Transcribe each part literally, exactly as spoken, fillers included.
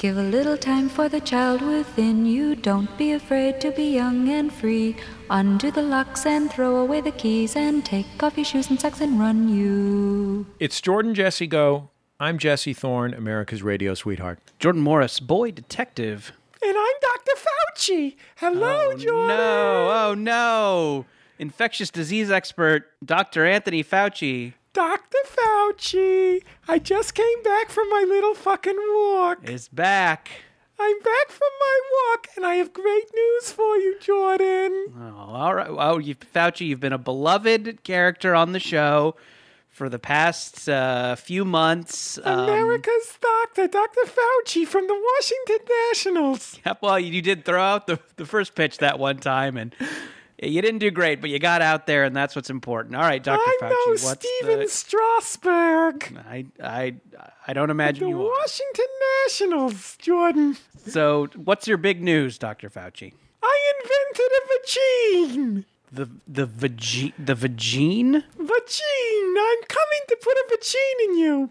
Give a little time for the child within you. Don't be afraid to be young and free. Undo the locks and throw away the keys and take off your shoes and socks and run you. It's Jordan Jesse Go. I'm Jesse Thorne, America's radio sweetheart. Jordan Morris, boy detective. And I'm Doctor Fauci. Hello, oh, Jordan. No, oh no. Infectious disease expert, Doctor Anthony Fauci. Doctor Fauci, I just came back from my little fucking walk. Is back. I'm back from my walk, and I have great news for you, Jordan. Oh, all right. Oh, you, Fauci, you've been a beloved character on the show for the past uh, few months. America's um, doctor, Doctor Fauci from the Washington Nationals. Yeah, well, you did throw out the, the first pitch that one time, and you didn't do great, but you got out there, and that's what's important. All right, Doctor I Fauci, know what's Steven the... Strasberg. I, I, I don't imagine the you are. The Washington Nationals, Jordan. So, what's your big news, Doctor Fauci? I invented a vagine. The the vagine the vagine? Vagine. I'm coming to put a vagine in you.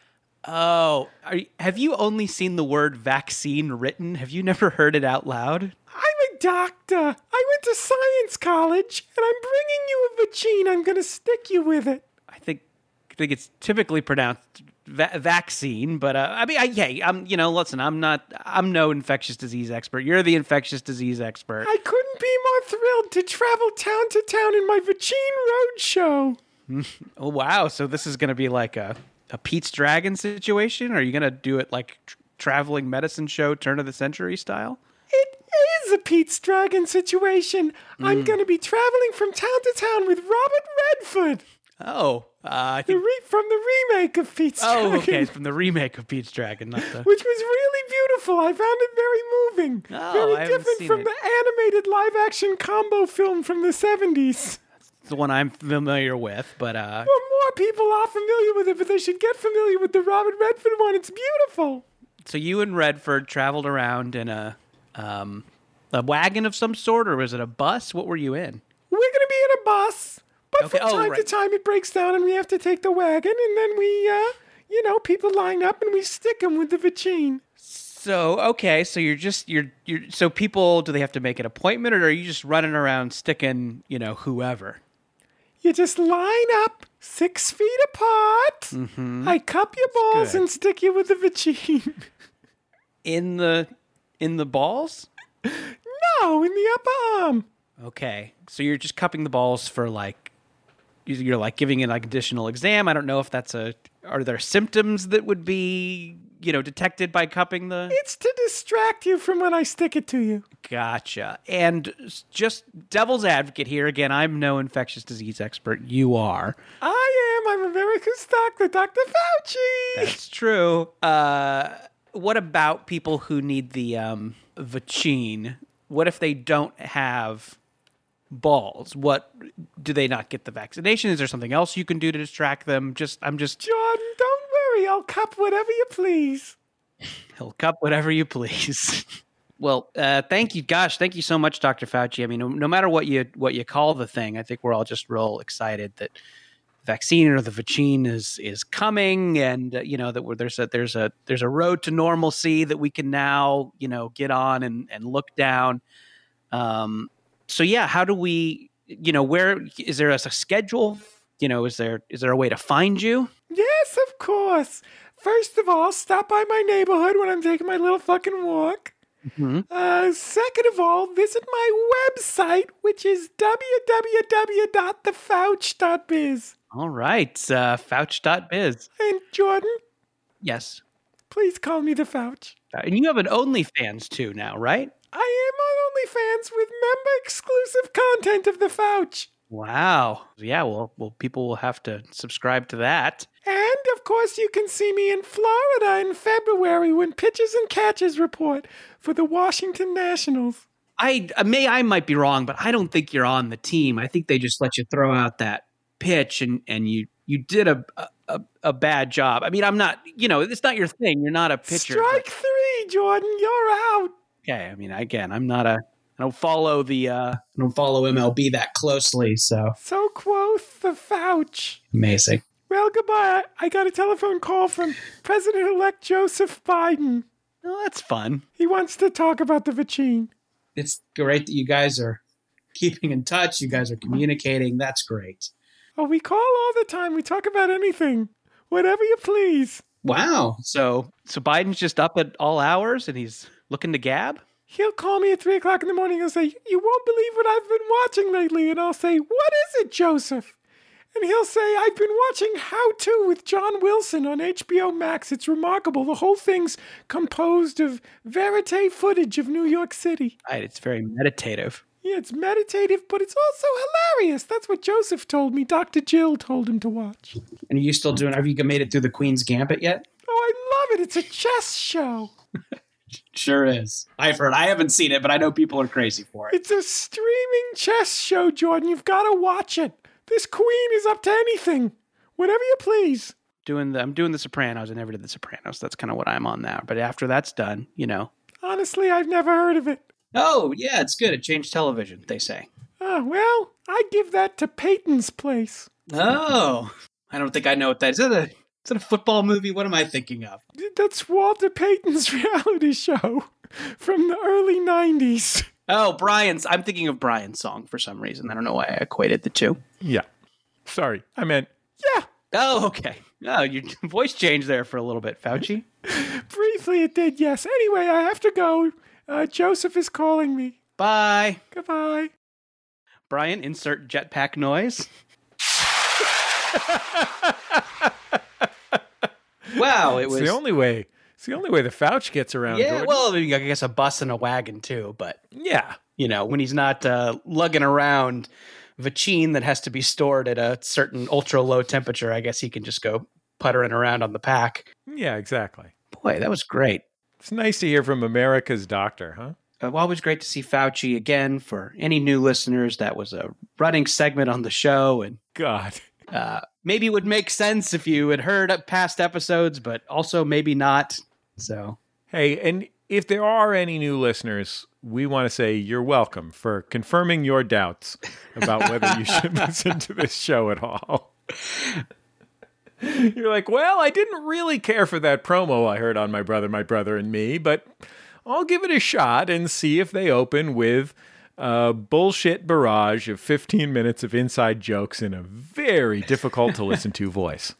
Oh, are you, have you only seen the word vaccine written? Have you never heard it out loud? I'm a doctor. I went to science college, and I'm bringing you a vagine. I'm going to stick you with it. I think I think it's typically pronounced va- vaccine, but uh, I mean, I, hey, I'm you know, listen, I'm not, I'm no infectious disease expert. You're the infectious disease expert. I couldn't be more thrilled to travel town to town in my vagine roadshow. Oh wow! So this is going to be like a a Pete's Dragon situation? Or are you going to do it like tr- traveling medicine show, turn of the century style? It is a Pete's Dragon situation. Mm. I'm going to be traveling from town to town with Robert Redford. Oh, uh, I think... the re- from the remake of Pete's oh, Dragon. Oh, okay, from the remake of Pete's Dragon, not the... which was really beautiful. I found it very moving. Oh, very I different from it. the animated live-action combo film from the seventies. It's the one I'm familiar with, but... uh Well, more people are familiar with it, but they should get familiar with the Robert Redford one. It's beautiful. So you and Redford traveled around in a um, a wagon of some sort, or was it a bus? What were you in? We're going to be in a bus, but okay. from oh, time right. to time it breaks down and we have to take the wagon, and then we, uh, you know, people line up and we stick them with the vagine. So, okay, so you're just, you're, you're, so people, do they have to make an appointment, or are you just running around sticking, you know, whoever? You just line up six feet apart. Mm-hmm. I cup your That's balls good. and stick you with the vagine. In the, in the balls? No, in the upper arm. Okay, so you're just cupping the balls for like, you're like giving an like additional exam. I don't know if that's a, are there symptoms that would be, you know, detected by cupping the... It's to distract you from when I stick it to you. Gotcha. And just devil's advocate here, again, I'm no infectious disease expert. You are. I am. I'm America's doctor, Doctor Fauci. That's true. Uh, what about people who need the um, vaccine? What if they don't have balls? What, do they not get the vaccination? Is there something else you can do to distract them? Just, I'm just... Jordan, don't worry. I'll cup whatever you please. He'll cup whatever you please. Well, uh, thank you. Gosh, thank you so much, Doctor Fauci. I mean, no, no matter what you what you call the thing, I think we're all just real excited that the vaccine or the vaccine is is coming, and uh, you know that we're, there's a there's a there's a road to normalcy that we can now you know get on and and look down. Um, so yeah, how do we? You know, where is there a, a schedule? You know, is there is there a way to find you? Yes, of course. First of all, stop by my neighborhood when I'm taking my little fucking walk. Mm-hmm. Uh, second of all, visit my website, which is w w w dot the fauch dot biz. All right, uh, fauch dot biz. And Jordan? Yes. Please call me the Fauch. And you have an OnlyFans too now, right? I am on OnlyFans with member-exclusive content of the Fauch. Wow. Yeah, well, well, people will have to subscribe to that. And, of course, you can see me in Florida in February when Pitches and Catches report for the Washington Nationals. I may I might be wrong, but I don't think you're on the team. I think they just let you throw out that pitch, and, and you you did a, a a bad job. I mean, I'm not, you know, it's not your thing. You're not a pitcher. Strike but, three, Jordan. You're out. Okay, I mean, again, I'm not a. I don't follow the. Uh, I don't follow M L B that closely, so. So quoth the Fauch. Amazing. Well, goodbye. I got a telephone call from President-elect Joseph Biden. Oh, that's fun. He wants to talk about the Vachine. It's great that you guys are keeping in touch. You guys are communicating. That's great. Oh, we call all the time. We talk about anything. Whatever you please. Wow. So, so Biden's just up at all hours and he's looking to gab? He'll call me at three o'clock in the morning and say, you won't believe what I've been watching lately. And I'll say, what is it, Joseph? And he'll say, I've been watching How To with John Wilson on H B O Max. It's remarkable. The whole thing's composed of verite footage of New York City. Right. It's very meditative. Yeah, it's meditative, but it's also hilarious. That's what Joseph told me. Doctor Jill told him to watch. And are you still doing, have you made it through the Queen's Gambit yet? Oh, I love it. It's a chess show. Sure is. I've heard. I haven't seen it, but I know people are crazy for it. It's a streaming chess show, Jordan. You've got to watch it. This queen is up to anything. Whatever you please. Doing the, I'm doing The Sopranos. I never did The Sopranos. That's kind of what I'm on now. But after that's done, you know. Honestly, I've never heard of it. Oh, yeah, it's good. It changed television, they say. Oh, well, I'd give that to Peyton's Place. Oh, I don't think I know what that is. Is it a, is it a football movie? What am I thinking of? That's Walter Payton's reality show from the early nineties. Oh, Brian's. I'm thinking of Brian's song for some reason. I don't know why I equated the two. Yeah. Sorry, I meant, yeah. Oh, okay. Oh, your voice changed there for a little bit, Fauci. Briefly it did, yes. Anyway, I have to go. Uh, Joseph is calling me. Bye. Goodbye. Brian, insert jetpack noise. Wow, it was it's the only way. It's the only way the Fauci gets around. Yeah, Jordan. well, I mean, I guess a bus and a wagon too, but yeah, you know, when he's not uh, lugging around Vachine that has to be stored at a certain ultra low temperature, I guess he can just go puttering around on the pack. Yeah, exactly. Boy, that was great. It's nice to hear from America's doctor, huh? Uh, well, always great to see Fauci again. For any new listeners, that was a running segment on the show, and God, uh, maybe it would make sense if you had heard past episodes, but also maybe not. So, hey, and if there are any new listeners, we want to say you're welcome for confirming your doubts about whether you should listen to this show at all. You're like, well, I didn't really care for that promo I heard on My Brother, My Brother and Me, but I'll give it a shot and see if they open with a bullshit barrage of fifteen minutes of inside jokes in a very difficult to listen to voice.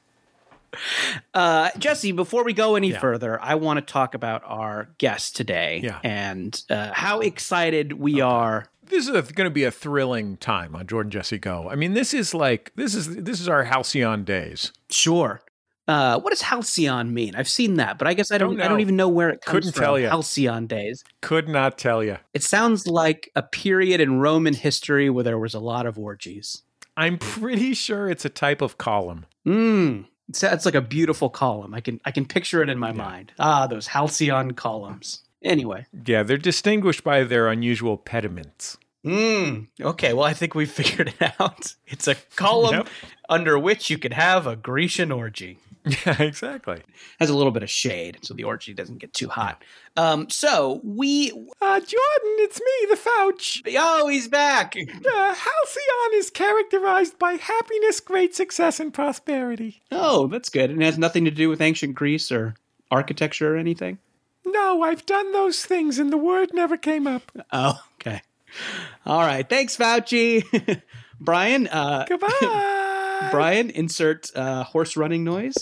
Uh, Jesse, before we go any yeah. further, I want to talk about our guest today yeah. and uh, how excited we okay. are. This is going to be a thrilling time on Jordan Jesse Go. I mean, this is like this is this is our halcyon days. Sure. Uh, what does halcyon mean? I've seen that, but I guess I don't. don't I don't even know where it comes Couldn't from. Tell you. Halcyon days. Could not tell you. It sounds like a period in Roman history where there was a lot of orgies. I'm pretty sure it's a type of column. Mm. It's, it's like a beautiful column. I can I can picture it in my yeah. mind. Ah, those halcyon columns. Anyway. Yeah, they're distinguished by their unusual pediments. Mm, okay, well, I think we figured it out. It's a column yep. under which you could have a Grecian orgy. Yeah, exactly. Has a little bit of shade, so the orgy doesn't get too hot. Um, so we... Uh, Jordan, it's me, the Fauci. Oh, he's back. Uh, Halcyon is characterized by happiness, great success, and prosperity. Oh, that's good. And it has nothing to do with ancient Greece or architecture or anything? No, I've done those things, and the word never came up. Oh, okay. All right. Thanks, Fauci. Brian. Uh, Goodbye. Brian, insert uh, horse running noise.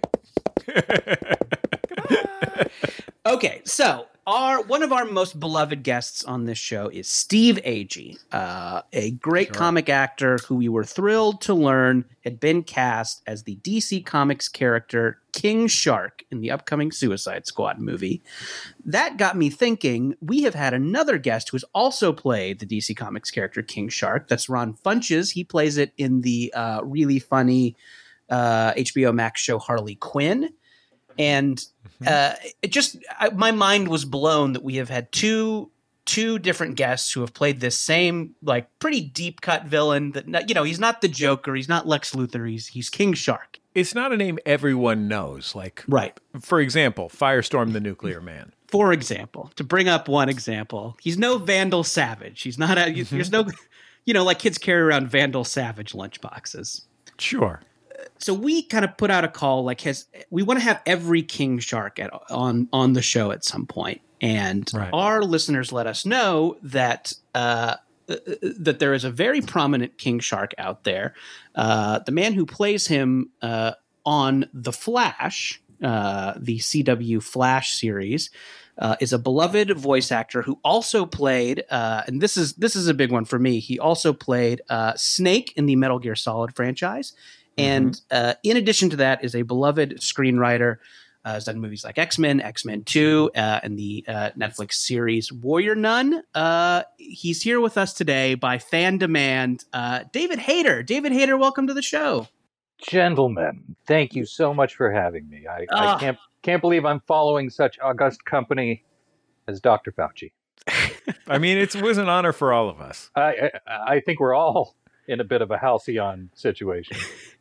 Okay, so our one of our most beloved guests on this show is Steve Agee, uh, a great sure. comic actor who we were thrilled to learn had been cast as the D C Comics character King Shark in the upcoming Suicide Squad movie. That got me thinking, we have had another guest who has also played the D C Comics character King Shark. That's Ron Funches. He plays it in the uh, really funny uh, H B O Max show Harley Quinn. And uh, it just I, my mind was blown that we have had two two different guests who have played this same like pretty deep cut villain. That you know he's not the Joker, he's not Lex Luthor, he's he's King Shark. It's not a name everyone knows. Like right, for example, Firestorm the Nuclear Man. For example, to bring up one example, he's no Vandal Savage. He's not a mm-hmm. there's no you know like kids carry around Vandal Savage lunchboxes. Sure. so we kind of put out a call, like, has we want to have every King Shark at, on on the show at some point, and Right. our listeners let us know that uh, that there is a very prominent King Shark out there. Uh, the man who plays him uh, on The Flash, uh, the C W Flash series, uh, is a beloved voice actor who also played, uh, and this is this is a big one for me. He also played uh, Snake in the Metal Gear Solid franchise. And uh, in addition to that, is a beloved screenwriter. Uh, has done movies like X-Men, X-Men two, uh, and the uh, Netflix series Warrior Nun. Uh, he's here with us today by fan demand. Uh, David Hayter. David Hayter, welcome to the show. Gentlemen, thank you so much for having me. I, Ah. I can't can't believe I'm following such august company as Doctor Fauci. I mean, it was an honor for all of us. I, I I think we're all in a bit of a halcyon situation.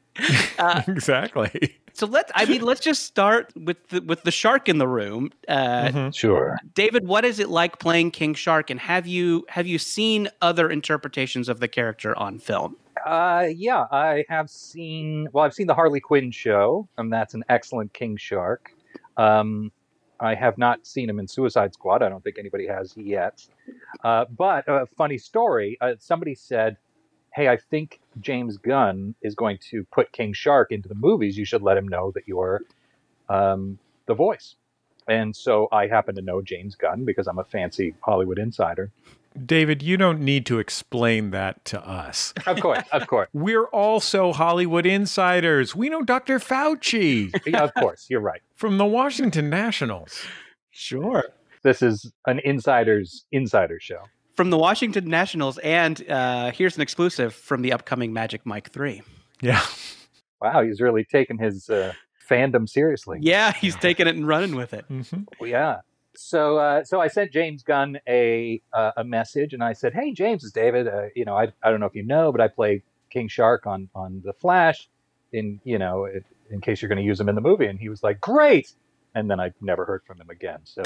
Uh, Exactly. so let I mean, let's just start with the, with the shark in the room. Uh, Mhm. Sure. David, what is it like playing King Shark, and have you have you seen other interpretations of the character on film? Uh, yeah, I have seen. Well, I've seen the Harley Quinn show, and that's an excellent King Shark. Um, I have not seen him in Suicide Squad. I don't think anybody has yet. Uh, but a funny story. Uh, somebody said, "Hey, I think James Gunn is going to put King Shark into the movies. You should let him know that you're um, the voice." And so I happen to know James Gunn because I'm a fancy Hollywood insider. David, you don't need to explain that to us. Of course, of course. We're also Hollywood insiders. We know Doctor Fauci Yeah, of course, you're right. from the Washington Nationals. Sure. This is an insider's insider show. From the Washington Nationals, and uh, here's an exclusive from the upcoming Magic Mike three. Yeah. Wow, he's really taken his uh, fandom seriously. Yeah, he's taking it and running with it. Mm-hmm. Well, yeah. So, uh, so I sent James Gunn a uh, a message, and I said, "Hey, James, it's David. Uh, you know, I I don't know if you know, but I play King Shark on on The Flash. In you know, if, in case you're going to use him in the movie." And he was like, "Great!" And then I never heard from him again. So,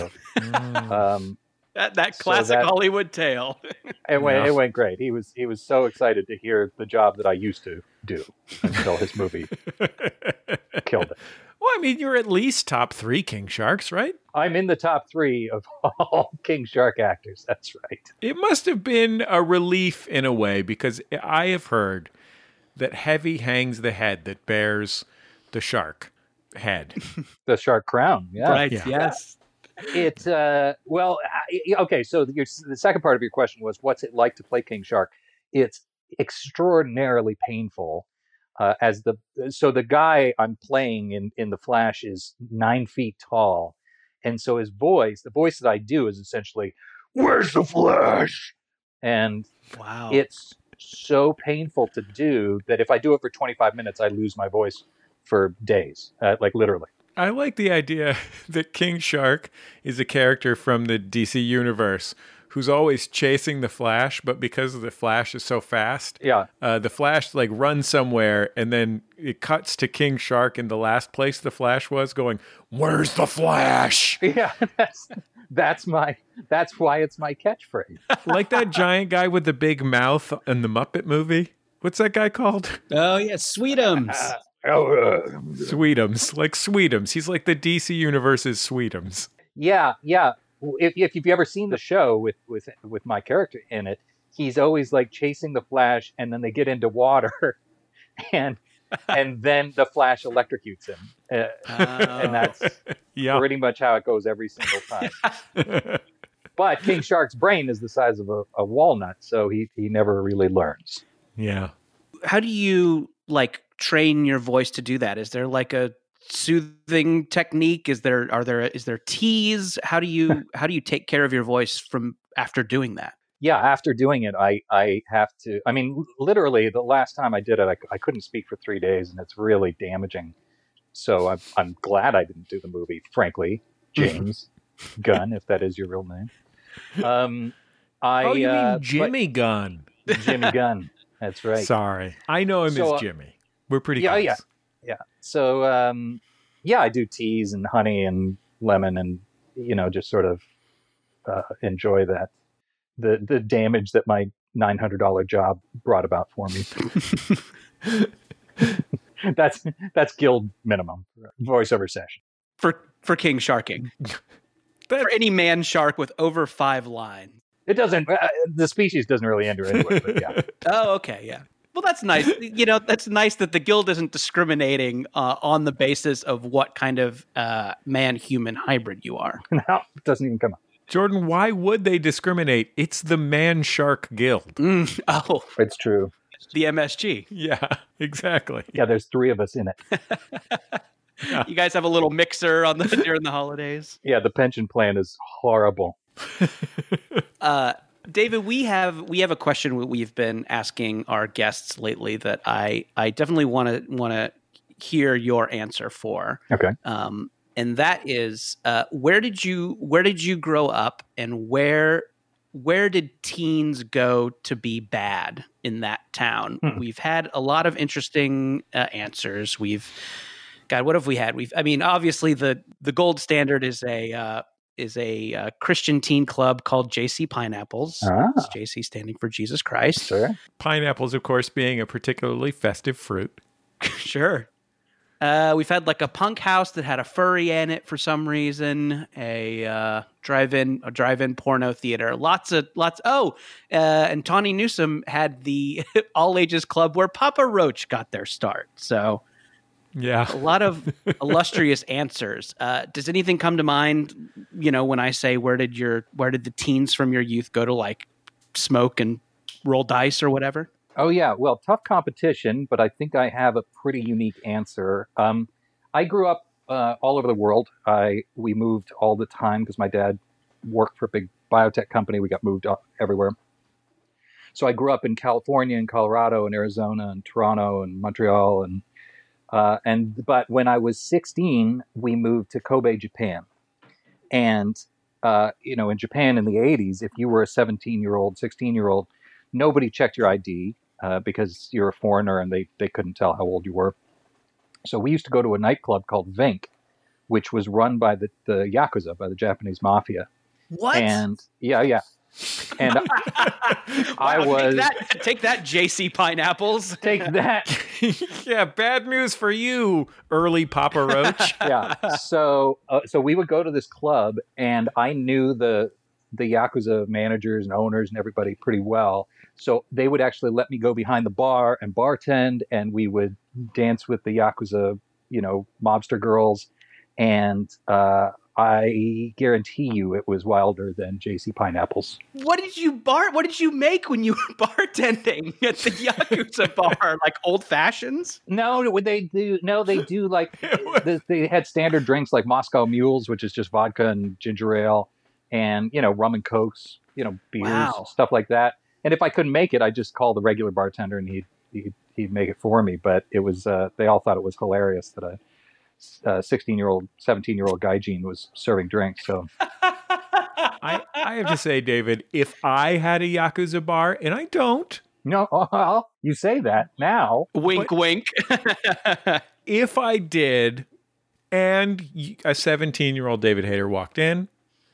um, That that So classic that- Hollywood tale. it went Yeah. it went great. He was he was so excited to hear the job that I used to do until his movie killed it. Well, I mean, you're at least top three King Sharks, right? I'm in the top three of all King Shark actors. That's right. It must have been a relief in a way, because I have heard that heavy hangs the head that bears the shark head. The Shark Crown. Yeah. Right. Yeah. Yes. It uh, well, I- okay. So your, the second part of your question was, what's it like to play King Shark? It's extraordinarily painful. Uh, as the so the guy I'm playing in in the Flash is nine feet tall, and so his voice, the voice that I do, is essentially, "Where's the Flash?" And Wow. it's so painful to do that if I do it for twenty-five minutes, I lose my voice for days, uh, like literally. I like the idea that King Shark is a character from the D C universe who's always chasing the Flash, but because the Flash is so fast, Yeah. uh, the Flash like runs somewhere, and then it cuts to King Shark in the last place the Flash was, going, "Where's the Flash?" Yeah, that's that's my that's why it's my catchphrase. Like that giant guy with the big mouth in the Muppet movie. What's that guy called? Oh yeah, Sweetums. Oh, uh, Sweetums. Like Sweetums. He's like the D C universe's Sweetums. yeah, yeah. If if you've ever seen the show with with with my character in it, he's always like chasing the Flash, and then they get into water, and and then the Flash electrocutes him, uh, and that's Yeah. pretty much how it goes every single time. But King Shark's brain is the size of a, a walnut, so he he never really learns. Yeah. How do you like train your voice to do that? Is there like a soothing technique? Is there are there is there teas? How do you how do you take care of your voice from after doing that? Yeah, after doing it, I, I have to, I mean, l- literally the last time I did it, I, c- I couldn't speak for three days and it's really damaging. So I'm, I'm glad I didn't do the movie, frankly, James Gunn, if that is your real name. Um, I, Oh, you uh, mean but- Jimmy Gunn? Jimmy Gunn. That's right. Sorry. I know him So, uh, as Jimmy. We're pretty yeah, close. yeah. Yeah. So, um, yeah, I do teas and honey and lemon and, you know, just sort of uh, enjoy that, the, the damage that my nine hundred dollars job brought about for me. that's that's guild minimum voiceover session for for king sharking. For any man shark with over five lines. It doesn't. Uh, the species doesn't really enter anyway. But yeah. Oh, okay, yeah. Well, that's nice. You know, that's nice that the guild isn't discriminating uh, on the basis of what kind of uh, man-human hybrid you are. No, it doesn't even come up. Jordan, why would they discriminate? It's the Man Shark Guild. Mm, oh, it's true. The M S G. Yeah, exactly. Yeah, there's three of us in it. Yeah. You guys have a little mixer on the during the holidays. Yeah, the pension plan is horrible. uh, David, we have we have a question we've been asking our guests lately that I I definitely want to want to hear your answer for. Okay. Um, and that is, uh, where did you where did you grow up, and where where did teens go to be bad in that town? Hmm. We've had a lot of interesting uh, answers. We've God, what have we had? We've I mean, obviously the the gold standard is a uh, is a uh, Christian teen club called J C Pineapples. Ah. It's J C standing for Jesus Christ. Sure. Pineapples, of course, being a particularly festive fruit. Sure. Uh, we've had like a punk house that had a furry in it for some reason. A uh, drive-in, a drive-in porno theater. Lots of lots. Oh, uh, and Tawny Newsome had the all-ages club where Papa Roach got their start. So. Yeah. A lot of illustrious answers. Uh, does anything come to mind, you know, when I say where did your where did the teens from your youth go to like smoke and roll dice or whatever? Oh, yeah. Well, tough competition, but I think I have a pretty unique answer. Um, I grew up uh, all over the world. I we moved all the time because my dad worked for a big biotech company. We got moved up everywhere. So I grew up in California and Colorado and Arizona and Toronto and Montreal and Uh, and but when I was sixteen, we moved to Kobe, Japan. And, uh, you know, in Japan in the eighties, if you were a seventeen-year-old, sixteen-year-old, nobody checked your I D uh, because you're a foreigner and they, they couldn't tell how old you were. So we used to go to a nightclub called Vink, which was run by the, the Yakuza, by the Japanese mafia. What? And, yeah, yeah. And I wow, was take that, take that J C Pineapples. Take that. Yeah, bad news for you, early Papa Roach. Yeah. So uh, so we would go to this club, and I knew the the Yakuza managers and owners and everybody pretty well. So they would actually let me go behind the bar and bartend, and we would dance with the Yakuza, you know, mobster girls. And uh, I guarantee you it was wilder than J C Pineapples. What did you bar? What did you make when you were bartending at the Yakuza bar? Like old fashions? No, would they do? No, they do like they, they had standard drinks like Moscow Mules, which is just vodka and ginger ale, and you know rum and cokes, you know beers, wow. stuff like that. And if I couldn't make it, I just called the regular bartender and he'd he'd, he'd make it for me. But it was uh, they all thought it was hilarious that I. Uh, sixteen-year-old, seventeen-year-old gaijin was serving drinks. So, I, I have to say, David, if I had a Yakuza bar, and I don't. No, well, you say that now. Wink, but, wink. If I did, and a seventeen-year-old David Hayter walked in,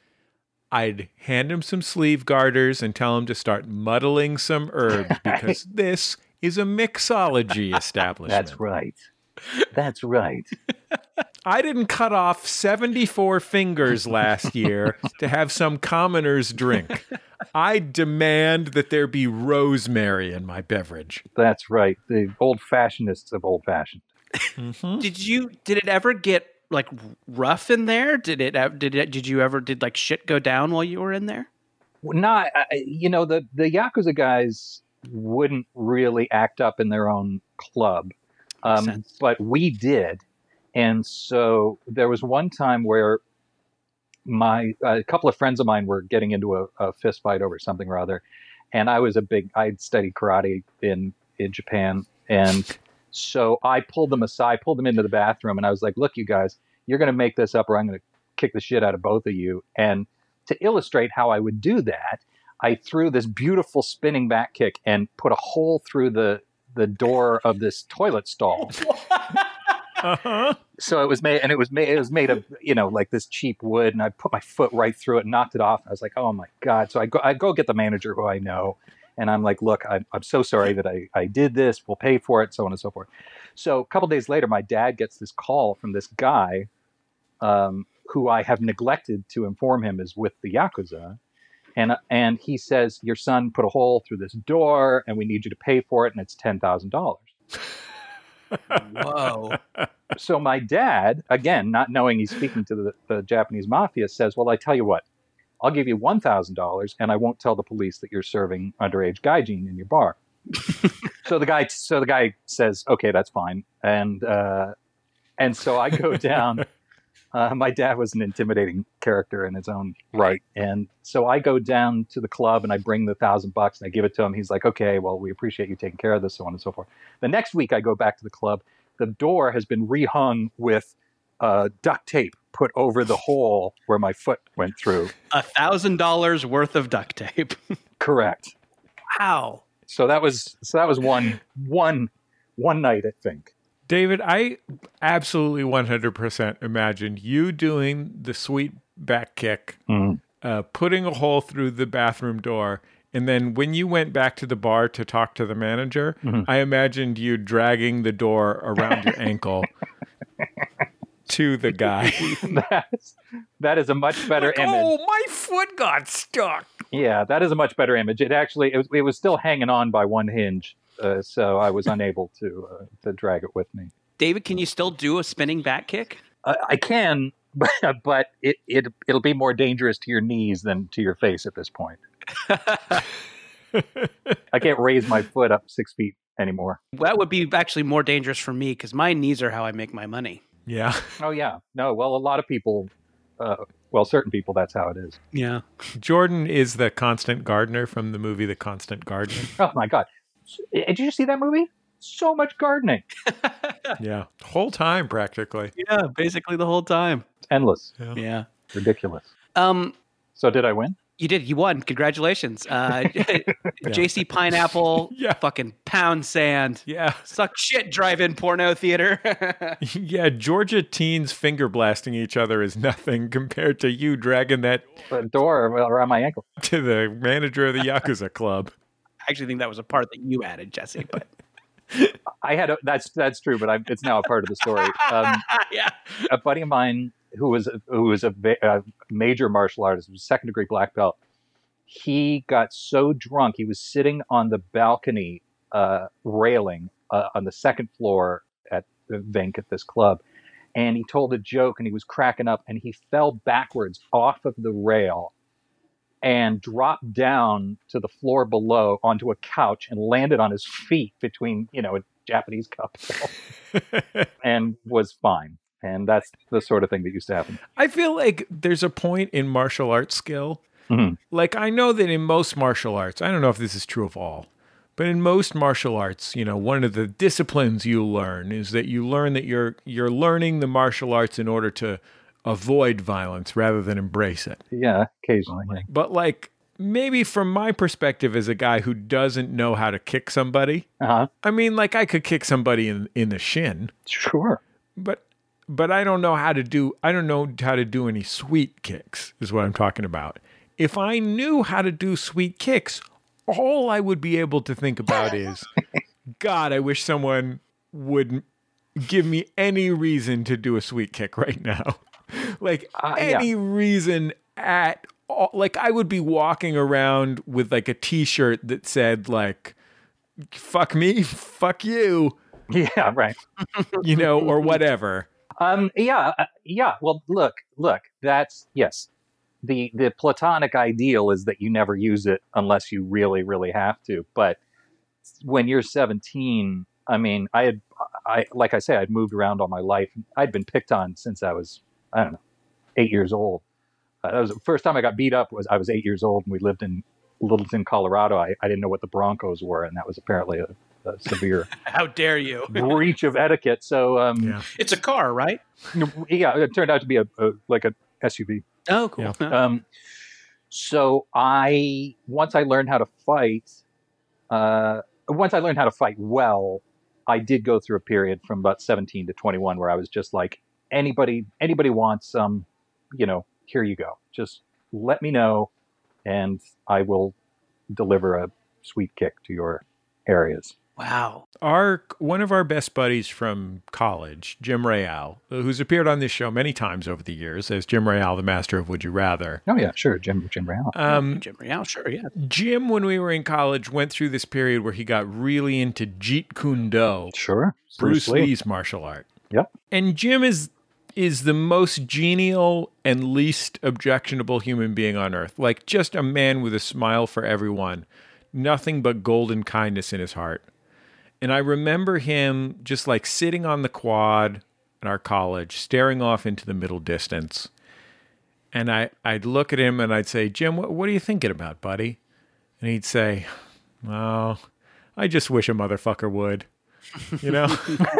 I'd hand him some sleeve garters and tell him to start muddling some herbs because this is a mixology establishment. That's right. That's right. I didn't cut off seventy-four fingers last year to have some commoner's drink. I demand that there be rosemary in my beverage. That's right. The old-fashionedists of old-fashioned. Mm-hmm. Did you? Did it ever get like rough in there? Did it? Did it? Did you ever? Did like shit go down while you were in there? Not. You know, the the Yakuza guys wouldn't really act up in their own club. Um, but we did. And so there was one time where my a couple of friends of mine were getting into a, a fist fight over something or other. And I was a big, I'd studied karate in, in Japan. And so I pulled them aside, pulled them into the bathroom. And I was like, look, you guys, you're going to make this up or I'm going to kick the shit out of both of you. And to illustrate how I would do that, I threw this beautiful spinning back kick and put a hole through the the door of this toilet stall. Uh-huh. So it was made, and it was made, it was made of, you know, like this cheap wood. And I put my foot right through it, knocked it off. I was like, oh my God. So I go, I go get the manager who I know. And I'm like, look, I'm, I'm so sorry that I, I did this. We'll pay for it, so on and so forth. So a couple days later, my dad gets this call from this guy um, who I have neglected to inform him is with the Yakuza. And, and he says, your son put a hole through this door and we need you to pay for it. And it's ten thousand dollars. Whoa. So my dad, again, not knowing he's speaking to the, the Japanese mafia, says, well, I tell you what, I'll give you one thousand dollars and I won't tell the police that you're serving underage gaijin in your bar. so the guy, so the guy says, okay, that's fine. And, uh, and so I go down, uh, my dad was an intimidating character in his own right. And so I go down to the club and I bring the thousand bucks and I give it to him. He's like, okay, well, we appreciate you taking care of this, so on and so forth. The next week I go back to the club. The door has been rehung with uh, duct tape put over the hole where my foot went through. A thousand dollars worth of duct tape. Correct. Wow. So that was so that was one one one night, I think. David, I absolutely one hundred percent imagined you doing the sweet back kick, Mm. uh, putting a hole through the bathroom door, and then when you went back to the bar to talk to the manager, Mhm. I imagined you dragging the door around your ankle to the guy. That's, that is a much better Like, image. oh, my foot got stuck. Yeah, that is a much better image. It actually it was, it was still hanging on by one hinge, uh, so I was unable to uh, to drag it with me. David, can you still do a spinning back kick? Uh, I can, but, but it it it'll be more dangerous to your knees than to your face at this point. I can't raise my foot up six feet anymore. That would be actually more dangerous for me because my knees are how I make my money. Yeah. Oh yeah, no. Well, a lot of people, uh, well, certain people, that's how it is. Yeah. Jordan is the constant gardener from the movie The Constant Gardener. Oh my god, did you see that movie? So much gardening, Yeah. Whole time, practically. Yeah, basically the whole time. endless, Yeah. Yeah. ridiculous. Um, So did I win? you did. You won. Congratulations. Uh, J C Pineapple, Yeah. fucking pound sand. Yeah. Suck shit drive-in porno theater. Yeah. Georgia teens finger blasting each other is nothing compared to you dragging that The door around my ankle. to the manager of the Yakuza Club. I actually think that was a part that you added, Jesse. But I had a, that's that's true, but I, it's now a part of the story. Um, yeah. a buddy of mine who was who was a, va- a major martial artist, was second degree black belt. He got so drunk, he was sitting on the balcony uh, railing uh, on the second floor at the Vink at this club, and he told a joke and he was cracking up, and he fell backwards off of the rail and dropped down to the floor below onto a couch and landed on his feet between, you know, a Japanese couple and was fine. And that's the sort of thing that used to happen. I feel like there's a point in martial arts skill. Mhm. Like, I know that in most martial arts, I don't know if this is true of all, but in most martial arts, you know, one of the disciplines you learn is that you learn that you're you're learning the martial arts in order to avoid violence rather than embrace it. Yeah, occasionally. Yeah. But like, maybe from my perspective as a guy who doesn't know how to kick somebody, Uh-huh. I mean, like, I could kick somebody in, in the shin, Sure. but but I don't know how to do I don't know how to do any sweet kicks is what I'm talking about. If I knew how to do sweet kicks, all I would be able to think about is, God, I wish someone would give me any reason to do a sweet kick right now. Like Uh, yeah. any reason at all. Like I would be walking around with like a t-shirt that said like, fuck me, fuck you, Yeah, right. you know, or whatever. Um, yeah, uh, yeah. Well, look, look, that's, yes. The the platonic ideal is that you never use it unless you really, really have to. But when you're seventeen, I mean, I had, I like I say, I'd moved around all my life. I'd been picked on since I was, I don't know, eight years old. Uh, that was the first time I got beat up was I was eight years old and we lived in Littleton, Colorado. I, I didn't know what the Broncos were, and that was apparently a, a severe How dare you? breach of etiquette. So, um, Yeah. It's a car, right? yeah, it turned out to be a, a like a S U V. Oh, cool. Yeah. Huh. Um, so I once I learned how to fight, uh, once I learned how to fight well, I did go through a period from about seventeen to twenty-one where I was just like, anybody, anybody wants some, you know, here you go. Just let me know, and I will deliver a sweet kick to your areas. Wow. Our one of our best buddies from college, Jim Real, who's appeared on this show many times over the years as Jim Real, the master of Would You Rather. Oh yeah, sure, Jim Jim Real. Um, Jim Real, sure, yeah. Jim, when we were in college, went through this period where he got really into Jeet Kune Do, Sure, Bruce Lee's martial art. Yep. And Jim is is the most genial and least objectionable human being on earth. Like just a man with a smile for everyone, nothing but golden kindness in his heart. And I remember him just like sitting on the quad at our college, staring off into the middle distance. And I, I'd look at him and I'd say, Jim, what, what are you thinking about, buddy? And he'd say, well, I just wish a motherfucker would, you know?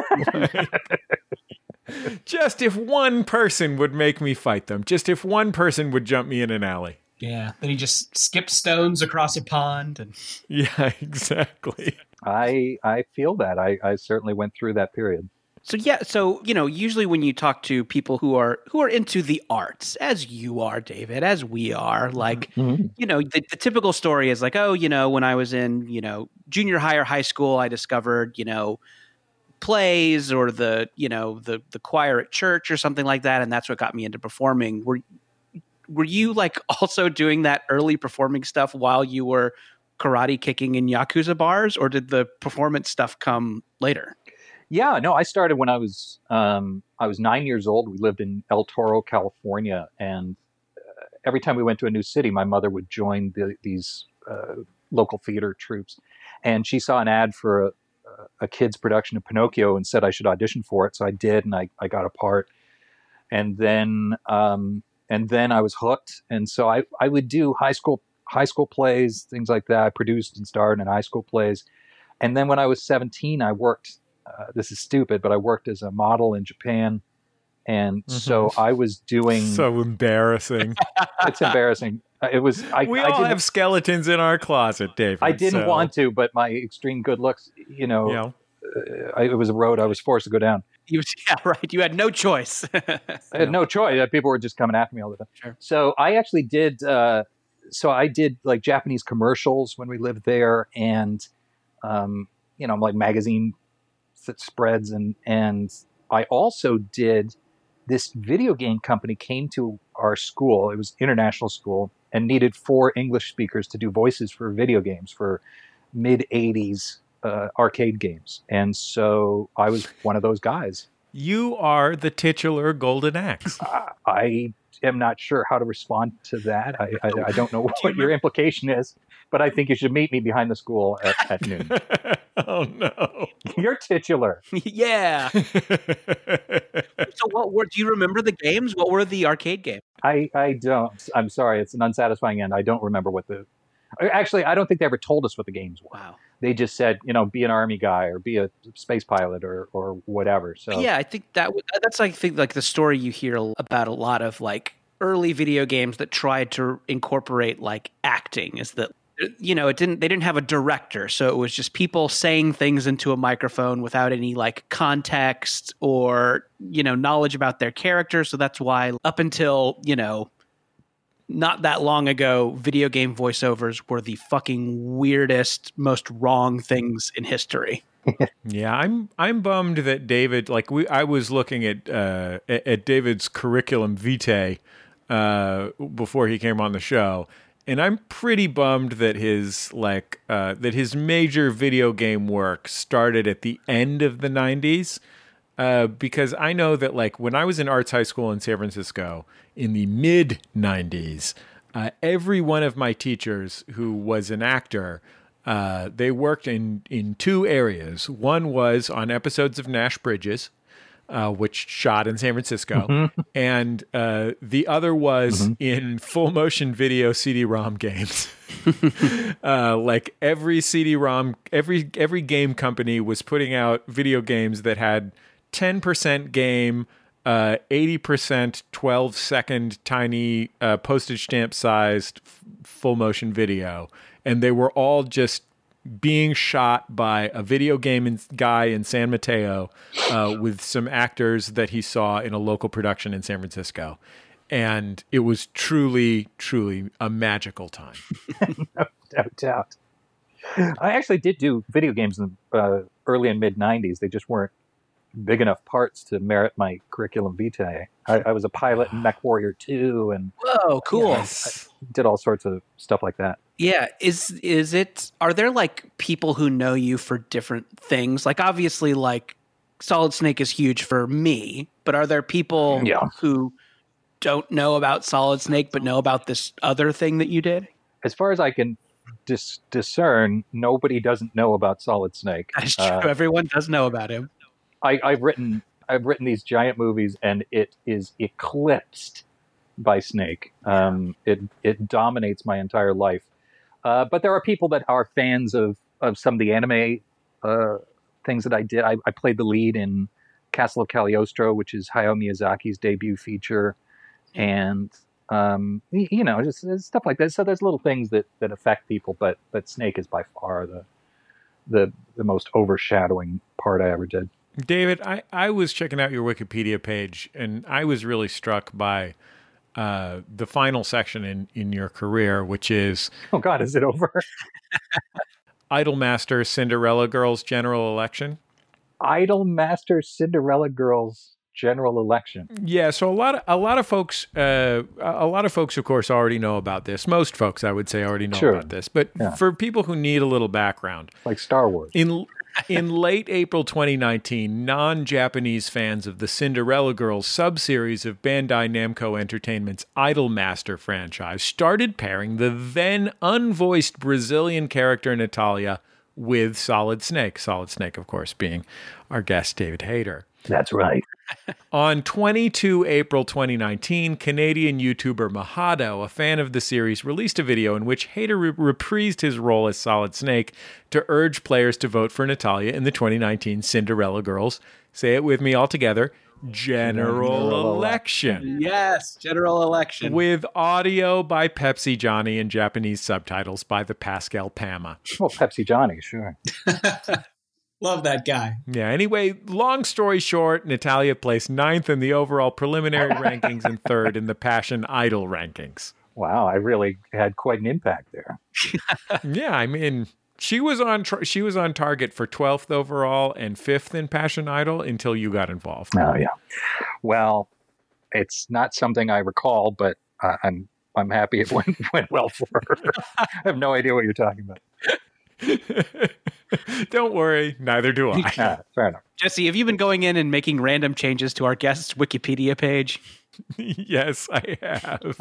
Just if one person would make me fight them, just if one person would jump me in an alley. Yeah. Then he just skipped stones across a pond. And Yeah, exactly. I I feel that. I, I certainly went through that period. So yeah, so you know, usually when you talk to people who are who are into the arts, as you are, David, as we are, like Mm-hmm. you know, the, the typical story is like, oh, you know, when I was in, you know, junior high or high school, I discovered, you know, plays or the, you know, the the choir at church or something like that, and that's what got me into performing. Were were you like also doing that early performing stuff while you were karate kicking in Yakuza bars, or did the performance stuff come later? Yeah, no, I started when I was um, I was nine years old. We lived in El Toro, California, and uh, every time we went to a new city, my mother would join the, these uh, local theater troupes, and she saw an ad for a, a kid's production of Pinocchio and said I should audition for it. So I did, and I, I got a part, and then um, and then I was hooked, and so I I would do high school. high school plays, things like that. I produced and starred in high school plays. And then when I was seventeen, I worked, uh, this is stupid, but I worked as a model in Japan. And mm-hmm. so I was doing... So embarrassing. It's embarrassing. It was... I, we I all have skeletons in our closet, David. I didn't so. want to, but my extreme good looks, you know, yeah. uh, I, it was a road I was forced to go down. You, yeah, right. You had no choice. I had no choice. People were just coming after me all the time. Sure. So I actually did... Uh, So I did like Japanese commercials when we lived there, and um, you know, like magazine spreads, and and I also did this video game company came to our school. It was international school and needed four English speakers to do voices for video games for mid eighties uh, arcade games, and so I was one of those guys. You are the titular Golden Axe. I, I am not sure how to respond to that. I, I, I don't know what your implication is, but I think you should meet me behind the school at, at noon. Oh, no. You're titular. Yeah. So what were, do you remember the games? What were the arcade games? I, I don't. I'm sorry. It's an unsatisfying end. I don't remember what the... Actually, I don't think they ever told us what the games were. Wow. They just said, you know, be an army guy or be a space pilot or, or whatever. So yeah, I think that that's I think like the story you hear about a lot of like early video games that tried to incorporate like acting is that, you know, it didn't they didn't have a director, so it was just people saying things into a microphone without any like context or, you know, knowledge about their character. So that's why up until, you know, not that long ago, video game voiceovers were the fucking weirdest, most wrong things in history. Yeah, I'm I'm bummed that David, like we, I was looking at uh, at, at David's curriculum vitae uh, before he came on the show, and I'm pretty bummed that his like uh, that his major video game work started at the end of the nineties. Uh, because I know that, like, when I was in arts high school in San Francisco in the mid nineties, uh, every one of my teachers who was an actor, uh, they worked in, in two areas. One was on episodes of Nash Bridges, uh, which shot in San Francisco, mm-hmm. and uh, the other was mm-hmm. in full motion video C D ROM games. uh, like every C D ROM, every every game company was putting out video games that had ten percent game, uh, eighty percent twelve second tiny uh, postage stamp sized f- full motion video. And they were all just being shot by a video game in- guy in San Mateo uh, with some actors that he saw in a local production in San Francisco. And it was truly, truly a magical time. No doubt. I actually did do video games in the uh, early and mid nineties. They just weren't big enough parts to merit my curriculum vitae. I, I was a pilot in MechWarrior two, and Whoa, cool. Yes. did all sorts of stuff like that. Yeah, is is it? Are there like people who know you for different things? Like obviously, like Solid Snake is huge for me, but are there people Yeah. who don't know about Solid Snake but know about this other thing that you did? As far as I can dis- discern, nobody doesn't know about Solid Snake. That's true. Uh, Everyone does know about him. I, I've written I've written these giant movies, and it is eclipsed by Snake. Um, it it dominates my entire life. Uh, but there are people that are fans of, of some of the anime uh, things that I did. I, I played the lead in Castle of Cagliostro, which is Hayao Miyazaki's debut feature, and um, y- you know, just, just stuff like that. So there's little things that, that affect people, but but Snake is by far the the the most overshadowing part I ever did. David, I, I was checking out your Wikipedia page, and I was really struck by uh, the final section in, in your career, which is Oh God, is it over? Idolmaster Cinderella Girls General Election. Idolmaster Cinderella Girls General Election. Yeah, so a lot of a lot of folks, uh, a lot of folks, of course, already know about this. Most folks, I would say, already know Sure. about this. But Yeah. for people who need a little background, Like Star Wars. in in late April twenty nineteen, non-Japanese fans of the Cinderella Girls subseries of Bandai Namco Entertainment's Idolmaster franchise started pairing the then unvoiced Brazilian character Natalia with Solid Snake. Solid Snake, of course, being our guest, David Hayter. That's right. On the twenty-second of April twenty nineteen, Canadian YouTuber Mahado, a fan of the series, released a video in which Hayter re- reprised his role as Solid Snake to urge players to vote for Natalia in the twenty nineteen Cinderella Girls, say it with me all together, General, General Election, Yes, general election. with audio by Pepsi Johnny and Japanese subtitles by the Pascal Pama. Well, Pepsi Johnny, sure. Love that guy. Yeah, anyway, long story short, Natalia placed ninth in the overall preliminary rankings and third in the Passion Idol rankings. Wow, I really had quite an impact there. Yeah, I mean, she was on tr- she was on target for twelfth overall and fifth in Passion Idol until you got involved. Oh yeah. Well, it's not something I recall, but uh, I'm I'm happy it went went well for her. I have no idea what you're talking about. Don't worry, neither do I. Ah, fair enough. Jesse, have you been going in and making random changes to our guest's Wikipedia page? Yes, I have.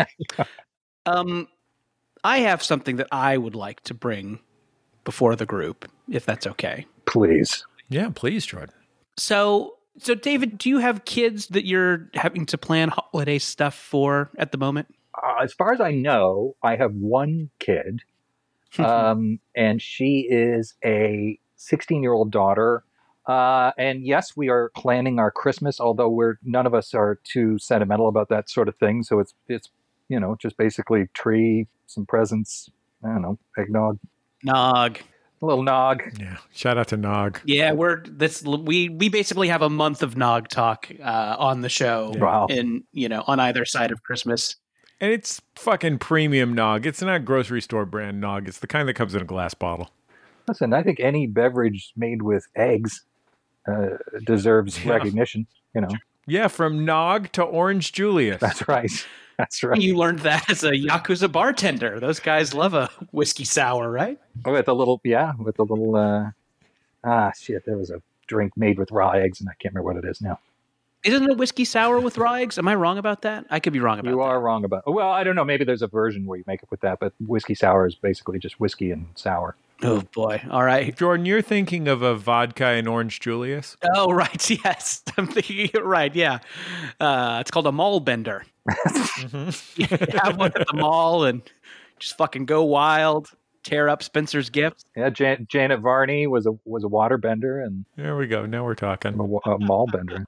Um, I have something that I would like to bring before the group, if that's okay. Please. Yeah, please, Jordan. So, so David, do you have kids that you're having to plan holiday stuff for at the moment? Uh, as far as I know, I have one kid, um, and she is a sixteen-year-old daughter. Uh, and yes, we are planning our Christmas, although we're none of us are too sentimental about that sort of thing. So it's it's you know just basically tree, some presents, I don't know, eggnog, Nog. a little nog. Yeah, shout out to Nog. Yeah, we're this. We we basically have a month of Nog talk uh, on the show, Wow. in you know on either side of Christmas. And it's fucking premium Nog. It's not grocery store brand Nog. It's the kind that comes in a glass bottle. Listen, I think any beverage made with eggs uh, deserves Yeah. recognition. You know, Yeah, from Nog to Orange Julius. that's right. That's right. You learned that as a Yakuza bartender. Those guys love a whiskey sour, right? With a little, yeah, with a little. Uh, ah, shit! There was a drink made with raw eggs, and I can't remember what it is now. Isn't it whiskey sour with raw eggs? Am I wrong about that? I could be wrong about You that. are wrong about. Well, I don't know. Maybe there's a version where you make it with that, but whiskey sour is basically just whiskey and sour. Oh boy! All right. Jordan, you're thinking of a vodka and Orange Julius? Oh right, yes. I'm thinking it right. Yeah, uh, it's called a mall bender. You have one at the mall and just fucking go wild, tear up Spencer's gifts. Yeah, Jan- Janet Varney was a was a water bender and There we go. Now we're talking. a, wa- a mall bender.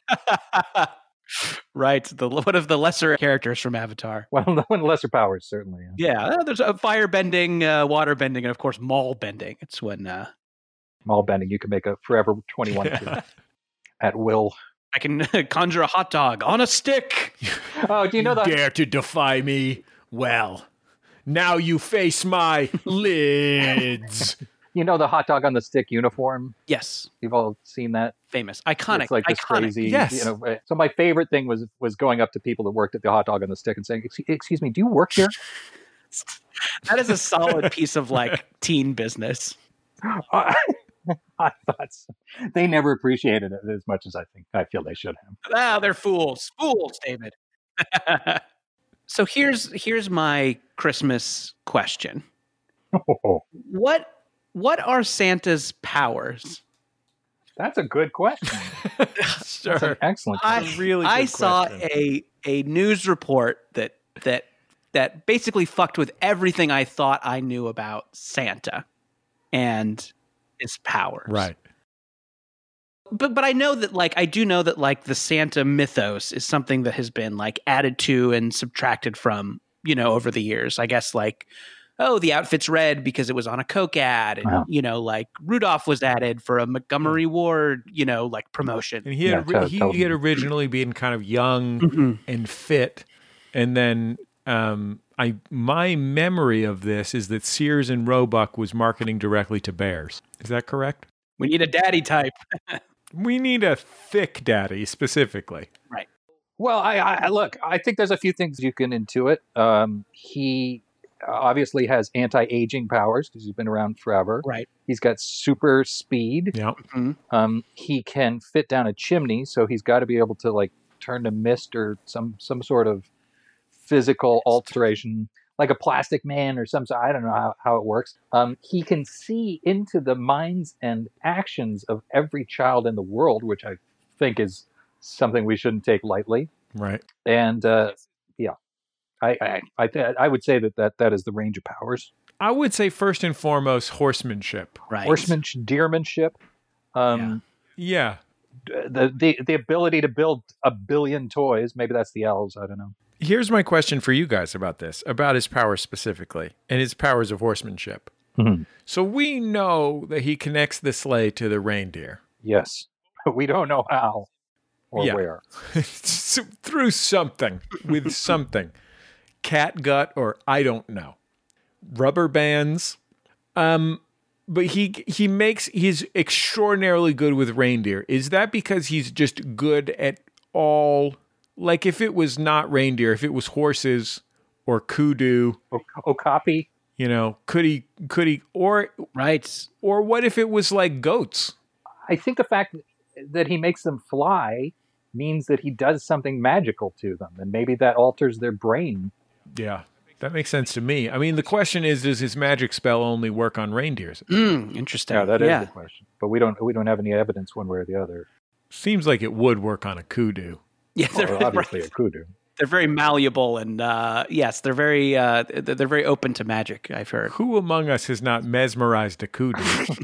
Right. The one of the lesser characters from Avatar. Well, no one lesser powers certainly. Yeah. Yeah, uh, there's a fire bending, uh, water bending, and of course mall bending. It's when uh, Mall bending, you can make a Forever twenty-one kid at will. I can conjure a hot dog on a stick. Oh, do you know that? Dare to defy me? Well, now you face my lids. You know the hot dog on the stick uniform? Yes, You've all seen that? famous, iconic, It's like this iconic. crazy, Yes. you know. So my favorite thing was was going up to people that worked at the hot dog on the stick and saying, "Excuse, excuse me, do you work here?" That is a solid piece of like teen business. I thought so. They never appreciated it as much as I think I feel they should have. Ah, they're fools, fools, David. So here's here's my Christmas question. Oh, What what are Santa's powers? that's a good question. That's an Sure. excellent I question. really I good saw question. a a news report that that that basically fucked with everything I thought I knew about Santa and his powers. Right. But but I know that like I do know that like the Santa mythos is something that has been like added to and subtracted from, you know, over the years. I guess like, oh, the outfit's red because it was on a Coke ad, and Wow. you know, like Rudolph was added for a Montgomery Ward, you know, like promotion. And he had, Yeah, ori- to- he, totally. he had originally been kind of young Mhm. and fit, and then um, I my memory of this is that Sears and Roebuck was marketing directly to bears. Is that correct? We need a daddy type. We need a thick daddy specifically. Well, I, I look. I think there's a few things you can intuit. Um, he obviously has anti-aging powers because he's been around forever. Right. He's got super speed. Yeah. Um, he can fit down a chimney, so he's got to be able to like turn to mist or some some sort of physical alteration, like a plastic man or some. I don't know how, how it works. Um, he can see into the minds and actions of every child in the world, which I think is something we shouldn't take lightly. Right. And uh, yeah, I I I, th- I would say that, that that is the range of powers. I would say first and foremost horsemanship. Right. Horsemanship, deermanship. Um, Yeah. the, the the ability to build a billion toys. Maybe that's the elves. I don't know. Here's my question for you guys about this, about his powers specifically, and his powers of horsemanship. Mhm. So we know that he connects the sleigh to the reindeer. Yes, but we don't know how or Yeah. where. So- through something, with something. Cat gut or I don't know. Rubber bands. Um, but he he makes he's extraordinarily good with reindeer. Is that because he's just good at all? Like if it was not reindeer, if it was horses or kudu, O- Okapi. you know, could he could he or Right. or what if it was like goats? I think the fact that he makes them fly means that he does something magical to them, and maybe that alters their brain. Yeah. That makes sense to me. I mean, the question is, does his magic spell only work on reindeers? Mm, interesting. Yeah, that is yeah. the question. But we don't we don't have any evidence one way or the other. Seems like it would work on a kudu. Yeah, they're, Or obviously right. a kudu. They're very malleable, and uh, yes, they're very uh, they're they're very open to magic. I've heard. Who among us has not mesmerized a kudu?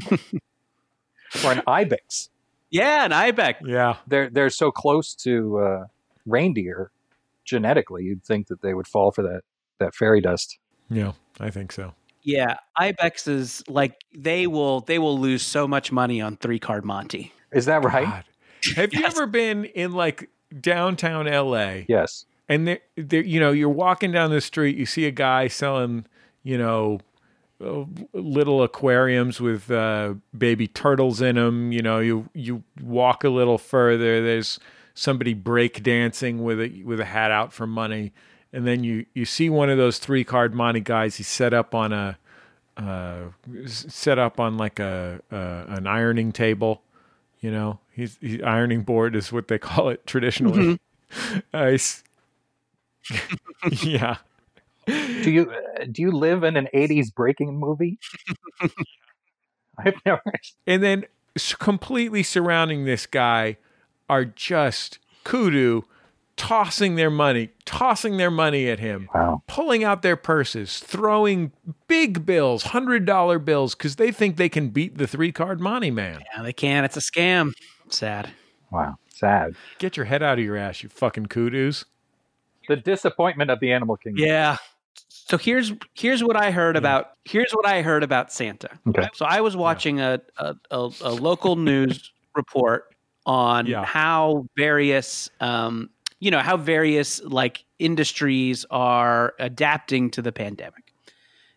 Or an ibex. Yeah, an ibex. Yeah. They're they're so close to uh, reindeer genetically. You'd think that they would fall for that that fairy dust. Yeah, I think so. Yeah, ibexes like they will they will lose so much money on three card Monty. Is that right? God. Have you Yes. ever been in like downtown L A Yes. and there, there, you know, you're walking down the street, you see a guy selling, you know, uh, little aquariums with uh, baby turtles in them. You know, you you walk a little further, there's somebody break dancing with a with a hat out for money, and then you you see one of those three card Monty guys. He's set up on a uh, s- set up on like a uh, an ironing table. You know, he's, he's ironing board is what they call it traditionally. Uh, he's- yeah. Do you uh, do you live in an eighties breaking movie? I've never. And then s- completely surrounding this guy are just kudu tossing their money, tossing their money at him, Wow. pulling out their purses, throwing big bills, one hundred dollar bills, because they think they can beat the three card Monty man. Yeah, they can. It's a scam. Sad. Wow. Sad. Get your head out of your ass, you fucking kudus. The disappointment of the animal kingdom. Yeah. So here's here's what I heard about here's what I heard about Santa. Okay. So I was watching a, a, a, a local news report on Yeah. how various um, you know how various like industries are adapting to the pandemic.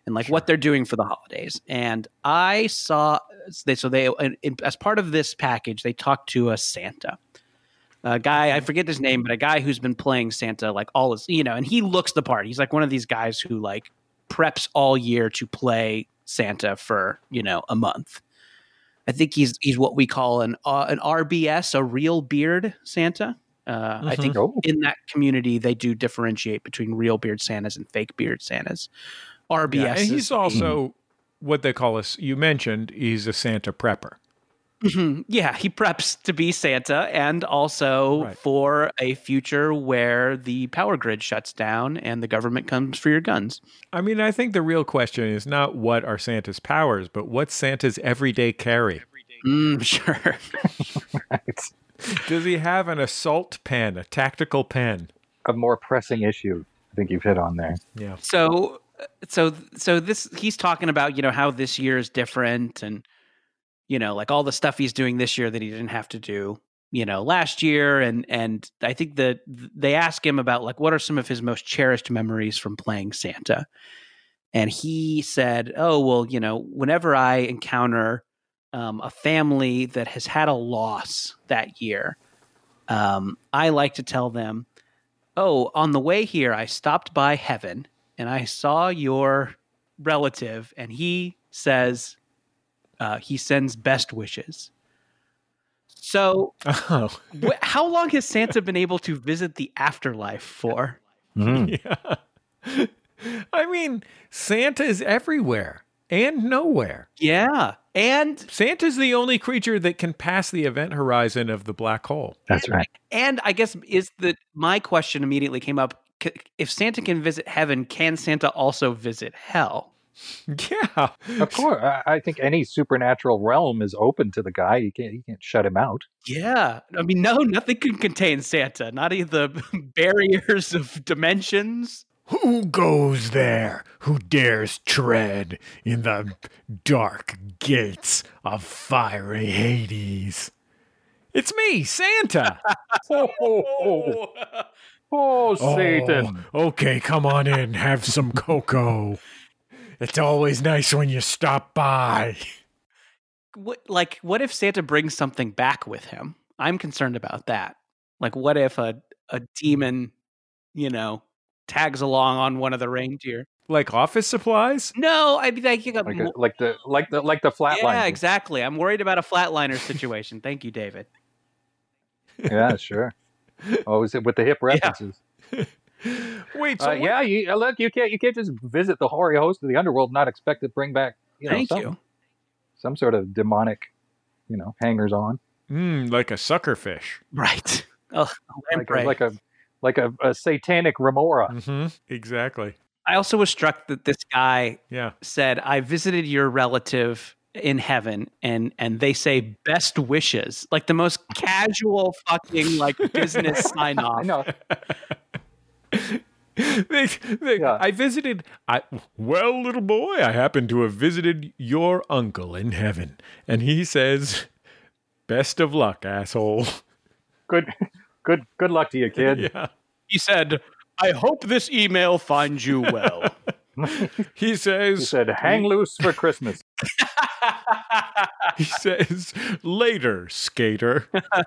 and like what they're doing for the holidays. And I saw they so they and, and as part of this package, they talked to a Santa. A guy, I forget his name, but a guy who's been playing Santa like all his, you know, and he looks the part. He's like one of these guys who like preps all year to play Santa for, you know, a month. I think he's he's what we call an uh, an R B S, a real beard Santa. Uh, mm-hmm. I think oh. in that community they do differentiate between real beard Santas and fake beard Santas. R B S, yeah, and he's also mm. what they call us. You mentioned he's a Santa prepper. Mm-hmm. Yeah, he preps to be Santa and also right. for a future where the power grid shuts down and the government comes for your guns. I mean, I think the real question is not what are Santa's powers, but what's Santa's everyday carry? Mm, sure. Right. Does he have an assault pen, a tactical pen? A more pressing issue I think you've hit on there. Yeah. So, so, so this, he's talking about, you know, how this year is different and, you know, like all the stuff he's doing this year that he didn't have to do, you know, last year. And, and I think that they ask him about like, what are some of his most cherished memories from playing Santa? And he said, oh, well, you know, whenever I encounter um, a family that has had a loss that year, um, I like to tell them, oh, on the way here, I stopped by heaven and I saw your relative and he says, Uh, he sends best wishes. So, oh. wh- how long has Santa been able to visit the afterlife for? Mm. Yeah. I mean, Santa is everywhere and nowhere. Yeah. And Santa's the only creature that can pass the event horizon of the black hole. That's and, right. And I guess is that my question immediately came up. If Santa can visit heaven, can Santa also visit hell? Yeah, of course. I think any supernatural realm is open to the guy. You can't, you can't shut him out. Yeah, I mean, no, nothing can contain Santa. Not even the barriers of dimensions. Who goes there? Who dares tread in the dark gates of fiery Hades? It's me, Santa. oh, oh, oh. oh, Satan. Oh, okay, come on in. Have some cocoa. It's always nice when you stop by. What, like, what if Santa brings something back with him? I'm concerned about that. Like, what if a, a demon, you know, tags along on one of the reindeer? Like office supplies? No, I mean, like, you got like, a, like the like the like the flatliner. Yeah, exactly. I'm worried about a flatliner situation. Thank you, David. Yeah, sure. Oh, is it with the hip references? Yeah. Wait, so uh, yeah, you, look, you can't you can't just visit the hoary host of the underworld and not expect to bring back you know Thank some, you. some sort of demonic, you know, hangers on. Mm, like a suckerfish, right? Oh, like a, like a like a, a satanic remora. Mm-hmm. Exactly. I also was struck that this guy yeah. said, "I visited your relative in heaven," and and they say best wishes, like the most casual fucking like business sign off. I know. they, they, yeah. I visited, I, well, little boy, I happen to have visited your uncle in heaven. And he says, best of luck, asshole. Good, good, good luck to you, kid. Yeah. He said, I hope this email finds you well. He says, he said, hang loose for Christmas. He says, later, skater.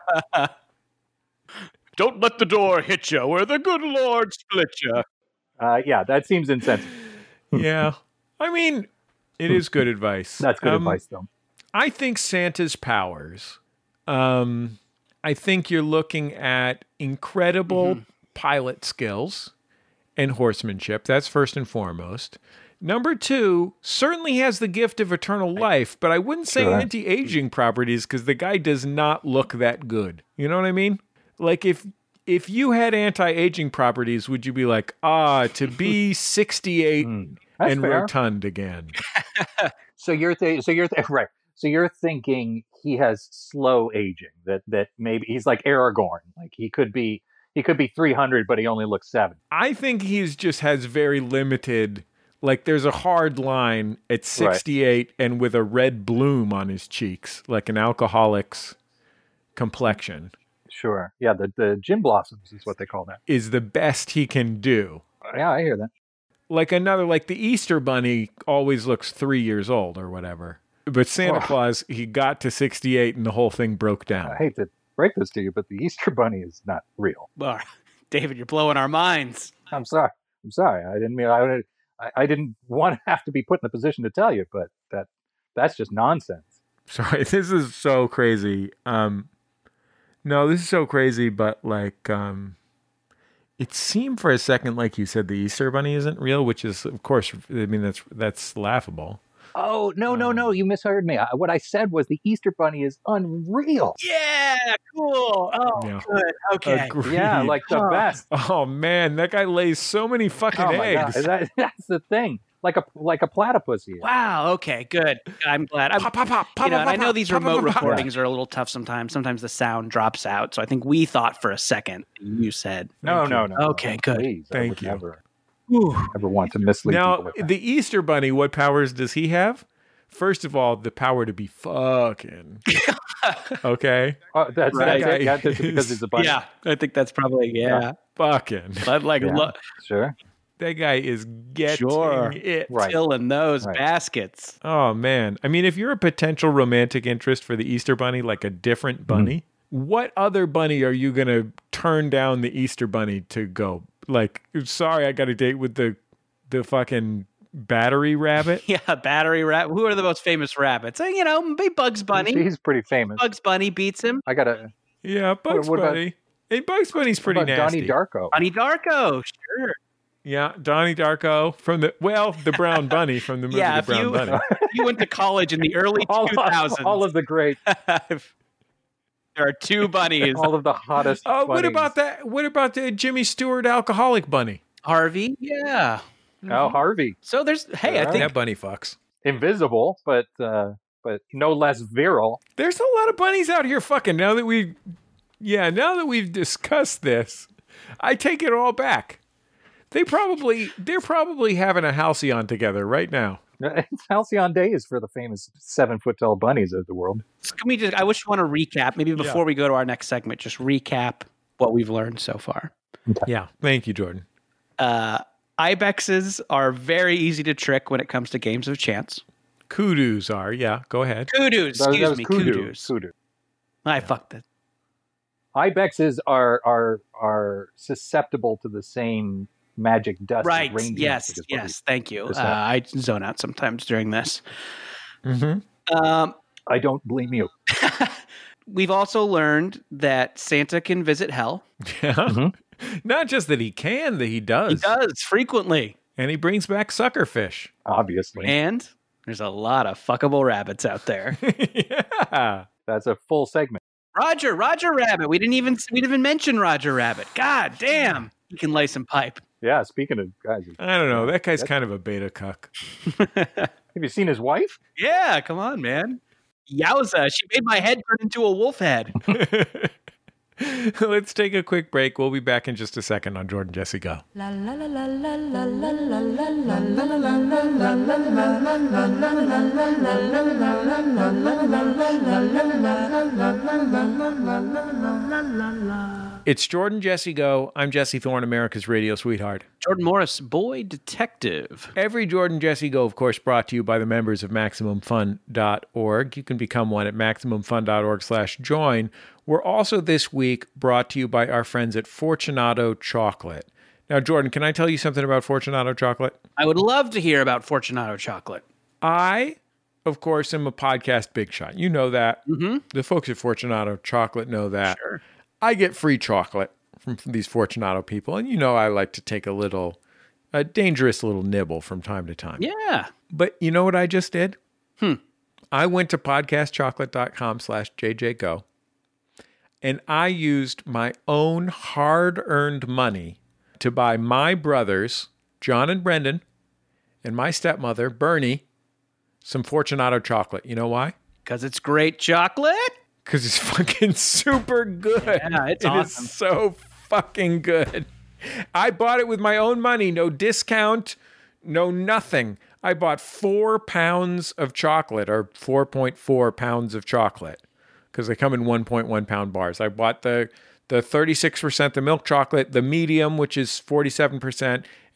Don't let the door hit you where the good Lord split you. Uh, yeah, that seems insensitive. Yeah. I mean, it is good advice. That's good um, advice, though. I think Santa's powers, um, I think you're looking at incredible mm-hmm. pilot skills and horsemanship. That's first and foremost. Number two, certainly has the gift of eternal life, but I wouldn't say sure. anti-aging properties because the guy does not look that good. You know what I mean? Like, if if you had anti-aging properties, would you be like, ah, to be sixty-eight mm, and fair. rotund again? so you're th- so you're th- right. So you're thinking he has slow aging. That that maybe he's like Aragorn. Like he could be he could be three hundred, but he only looks seven. I think he's just has very limited. Like there's a hard line at sixty-eight right. and with a red bloom on his cheeks, like an alcoholic's complexion. Sure. Yeah, the, the gin blossoms is what they call that. Is the best he can do. Yeah, I hear that. like another, like the Easter Bunny always looks three years old or whatever. But Santa Oh. Claus, he got to sixty-eight and the whole thing broke down. I hate to break this to you, but the Easter Bunny is not real. Well, David, you're blowing our minds. I'm sorry. I'm sorry. I didn't mean I, I, I didn't want to have to be put in a position to tell you, but that that's just nonsense. Sorry, this is so crazy. Um, no, this is so crazy, but like, um, it seemed for a second like you said the Easter Bunny isn't real, which is, of course, I mean, that's that's laughable. Oh, no, no, no. You misheard me. I, what I said was the Easter Bunny is unreal. Yeah, cool. Oh, Yeah. good. Okay. Agreed. Yeah, like the Huh. best. Oh man, that guy lays so many fucking Oh my God. eggs. That, that's the thing. Like a like a platypus here. Wow. Okay. Good. I'm glad. I'm, Pop, pop, pop, pop, you know, pop, and I pop, know these pop, remote pop, pop. recordings are a little tough sometimes. Sometimes the sound drops out. So I think we thought for a second you said. No, Thank no, you. no. Okay, no, good. Please, I Thank would you. Never, Whew. never want to mislead Now, people with that. the Easter Bunny, what powers does he have? First of all, the power to be fucking. Okay? Oh, that's, Right. that's it. Yeah, that's because he's a bunny. Yeah, I think that's probably yeah. Fucking. But like, Yeah. look, Sure. That guy is getting Sure. it. Right. filling those Right. baskets. Oh, man. I mean, if you're a potential romantic interest for the Easter Bunny, like a different bunny, what other bunny are you going to turn down the Easter Bunny to go? Like, sorry, I got a date with the the fucking battery rabbit. Yeah, battery rabbit. Who are the most famous rabbits? Eh, You know, maybe Bugs Bunny. He's, he's pretty famous. Bugs Bunny beats him. I got a Yeah, Bugs what about- Bunny. Hey, Bugs Bunny's pretty about nasty. Donnie Darko. Donnie Darko. Sure. Yeah, Donnie Darko from the, well, the brown bunny from the movie Yeah, The if Brown you- Bunny. You went to college in the early all, two thousands. all of the great, There are two bunnies. all of the hottest. Oh, what bunnies. about that? What about the Jimmy Stewart alcoholic bunny? Harvey. Yeah. Oh, Harvey, So there's. Hey, I Yeah. think That bunny fucks. invisible, but uh, but no less virile. There's a lot of bunnies out here fucking. Now that we, yeah, now that we've discussed this, I take it all back. They probably, they're probably having a halcyon together right now. It's Halcyon Days for the famous seven foot tall bunnies of the world. Can we just? I wish you want to recap. Maybe before we go to our next segment, just recap what we've learned so far. Yeah. Thank you, Jordan. Uh, Ibexes are very easy to trick when it comes to games of chance. Koodoos are, yeah. Go ahead. Kudos, That was- excuse that was me, kudu, kudos. kudu. I fucked it. Ibexes are are are susceptible to the same magic dust. as Right. reindeer, Yes. I think is what Yes. Thank you. Uh, Is that- I zone out sometimes during this. Mm-hmm. Um, we- I don't blame you. we've also learned that Santa can visit hell. Yeah. Mhm. Not just that he can, that he does. He does frequently. And he brings back suckerfish. Obviously, And there's a lot of fuckable rabbits out there. Yeah. that's a full segment. Roger, Roger Rabbit. We didn't even we didn't even mention Roger Rabbit. God damn. He can lay some pipe. Yeah. Speaking of guys, I don't know. That guy's kind of a beta cuck. have you seen his wife? Yeah, come on, man. Yowza, she made my head turn into a wolf head. Let's take a quick break. We'll be back in just a second on Jordan Jesse Go. La la la la la la la la la la la la. It's Jordan Jesse Go. I'm Jesse Thorne, America's radio sweetheart. Jordan Morris, boy detective. Every Jordan Jesse Go, of course, brought to you by the members of Maximum Fun dot org. You can become one at Maximum Fun dot org slash join. We're also this week brought to you by our friends at Fortunato Chocolate. Now, Jordan, can I tell you something about Fortunato Chocolate? I would love to hear about Fortunato chocolate. I, of course, am a podcast big shot. You know that. Mm-hmm. The folks at Fortunato Chocolate know that. Sure. I get free chocolate from these Fortunato people, and you know I like to take a little, a dangerous little nibble from time to time. Yeah. But you know what I just did? Hmm. I went to podcastchocolate.com slash JJGo, and I used my own hard-earned money to buy my brothers, John and Brendan, and my stepmother, Bernie, some Fortunato chocolate. You know why? Because it's great chocolate. Because it's fucking super good. Yeah, it's It is awesome. so fucking good. I bought it with my own money, no discount, no nothing. I bought four pounds of chocolate, or four point four pounds of chocolate, because they come in one point one pound bars. I bought the the thirty-six percent, the milk chocolate, the medium, which is forty-seven percent,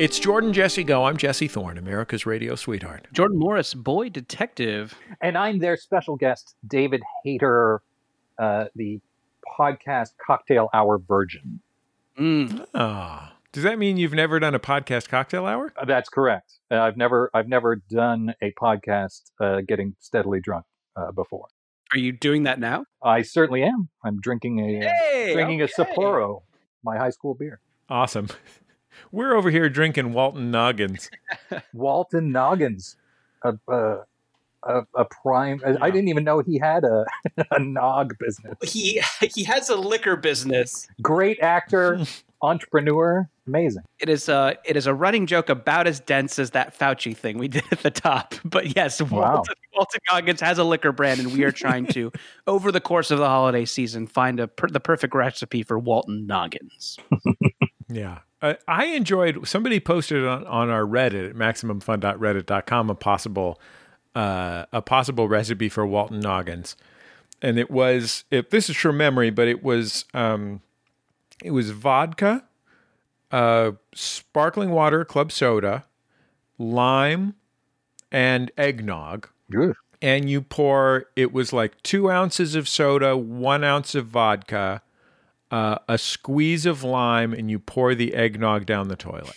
It's Jordan Jesse Go. I'm Jesse Thorne, America's radio sweetheart. Jordan Morris, boy detective. And I'm their special guest, David Hayter, uh, the podcast Cocktail Hour virgin. Mm. Ah, does that mean you've never done a podcast cocktail hour? Uh, that's correct. Uh, I've never, I've never done a podcast uh, getting steadily drunk uh, before. Are you doing that now? I certainly am. I'm drinking a uh, Hey, drinking okay. a Sapporo, my high school beer. Awesome. We're over here drinking Walton Noggins. Walton Noggins, a a, a, a prime. I didn't even know he had a a nog business. He he has a liquor business. Great actor, entrepreneur, amazing. It is a it is a running joke about as dense as that Fauci thing we did at the top. But yes, Wow. Walton, Walton Goggins has a liquor brand, and we are trying to, over the course of the holiday season, find a per, the perfect recipe for Walton Noggins. Yeah. Uh, I enjoyed, somebody posted on, on our Reddit at maximum fun dot reddit dot com a possible uh, a possible recipe for Walton Noggins. And it was, if this is from memory, but it was um, it was vodka, uh, sparkling water, club soda, lime, and eggnog. Good. And you pour, it was like two ounces of soda, one ounce of vodka, uh, a squeeze of lime, and you pour the eggnog down the toilet.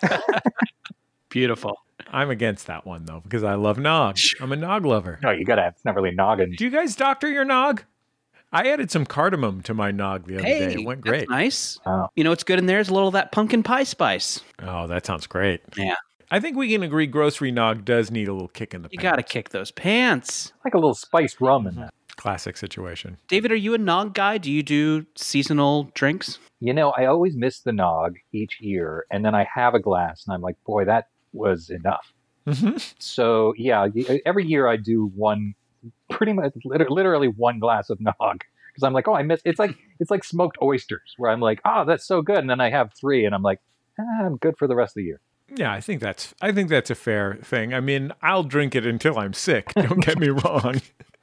Beautiful. I'm against that one, though, because I love nog. I'm a nog lover. No, you gotta have. It's not really noggin. Do you guys doctor your nog? I added some cardamom to my nog the other Hey, day. It went that's great. nice. Oh. You know what's good in there is a little of that pumpkin pie spice. Oh, that sounds great. Yeah. I think we can agree grocery nog does need a little kick in the You pants. got to kick those pants. Like a little spiced rum in that. Classic situation. David, are you a nog guy? Do you do seasonal drinks? You know, I always miss the nog each year, and then I have a glass, and I'm like, boy, that was enough. Mm-hmm. So yeah, y- every year I do one, pretty much, liter- literally one glass of nog, because I'm like, oh, I miss. It's like it's like smoked oysters, where I'm like, oh, that's so good, and then I have three, and I'm like, ah, I'm good for the rest of the year. Yeah, I think that's I think that's a fair thing. I mean, I'll drink it until I'm sick. Don't get me wrong.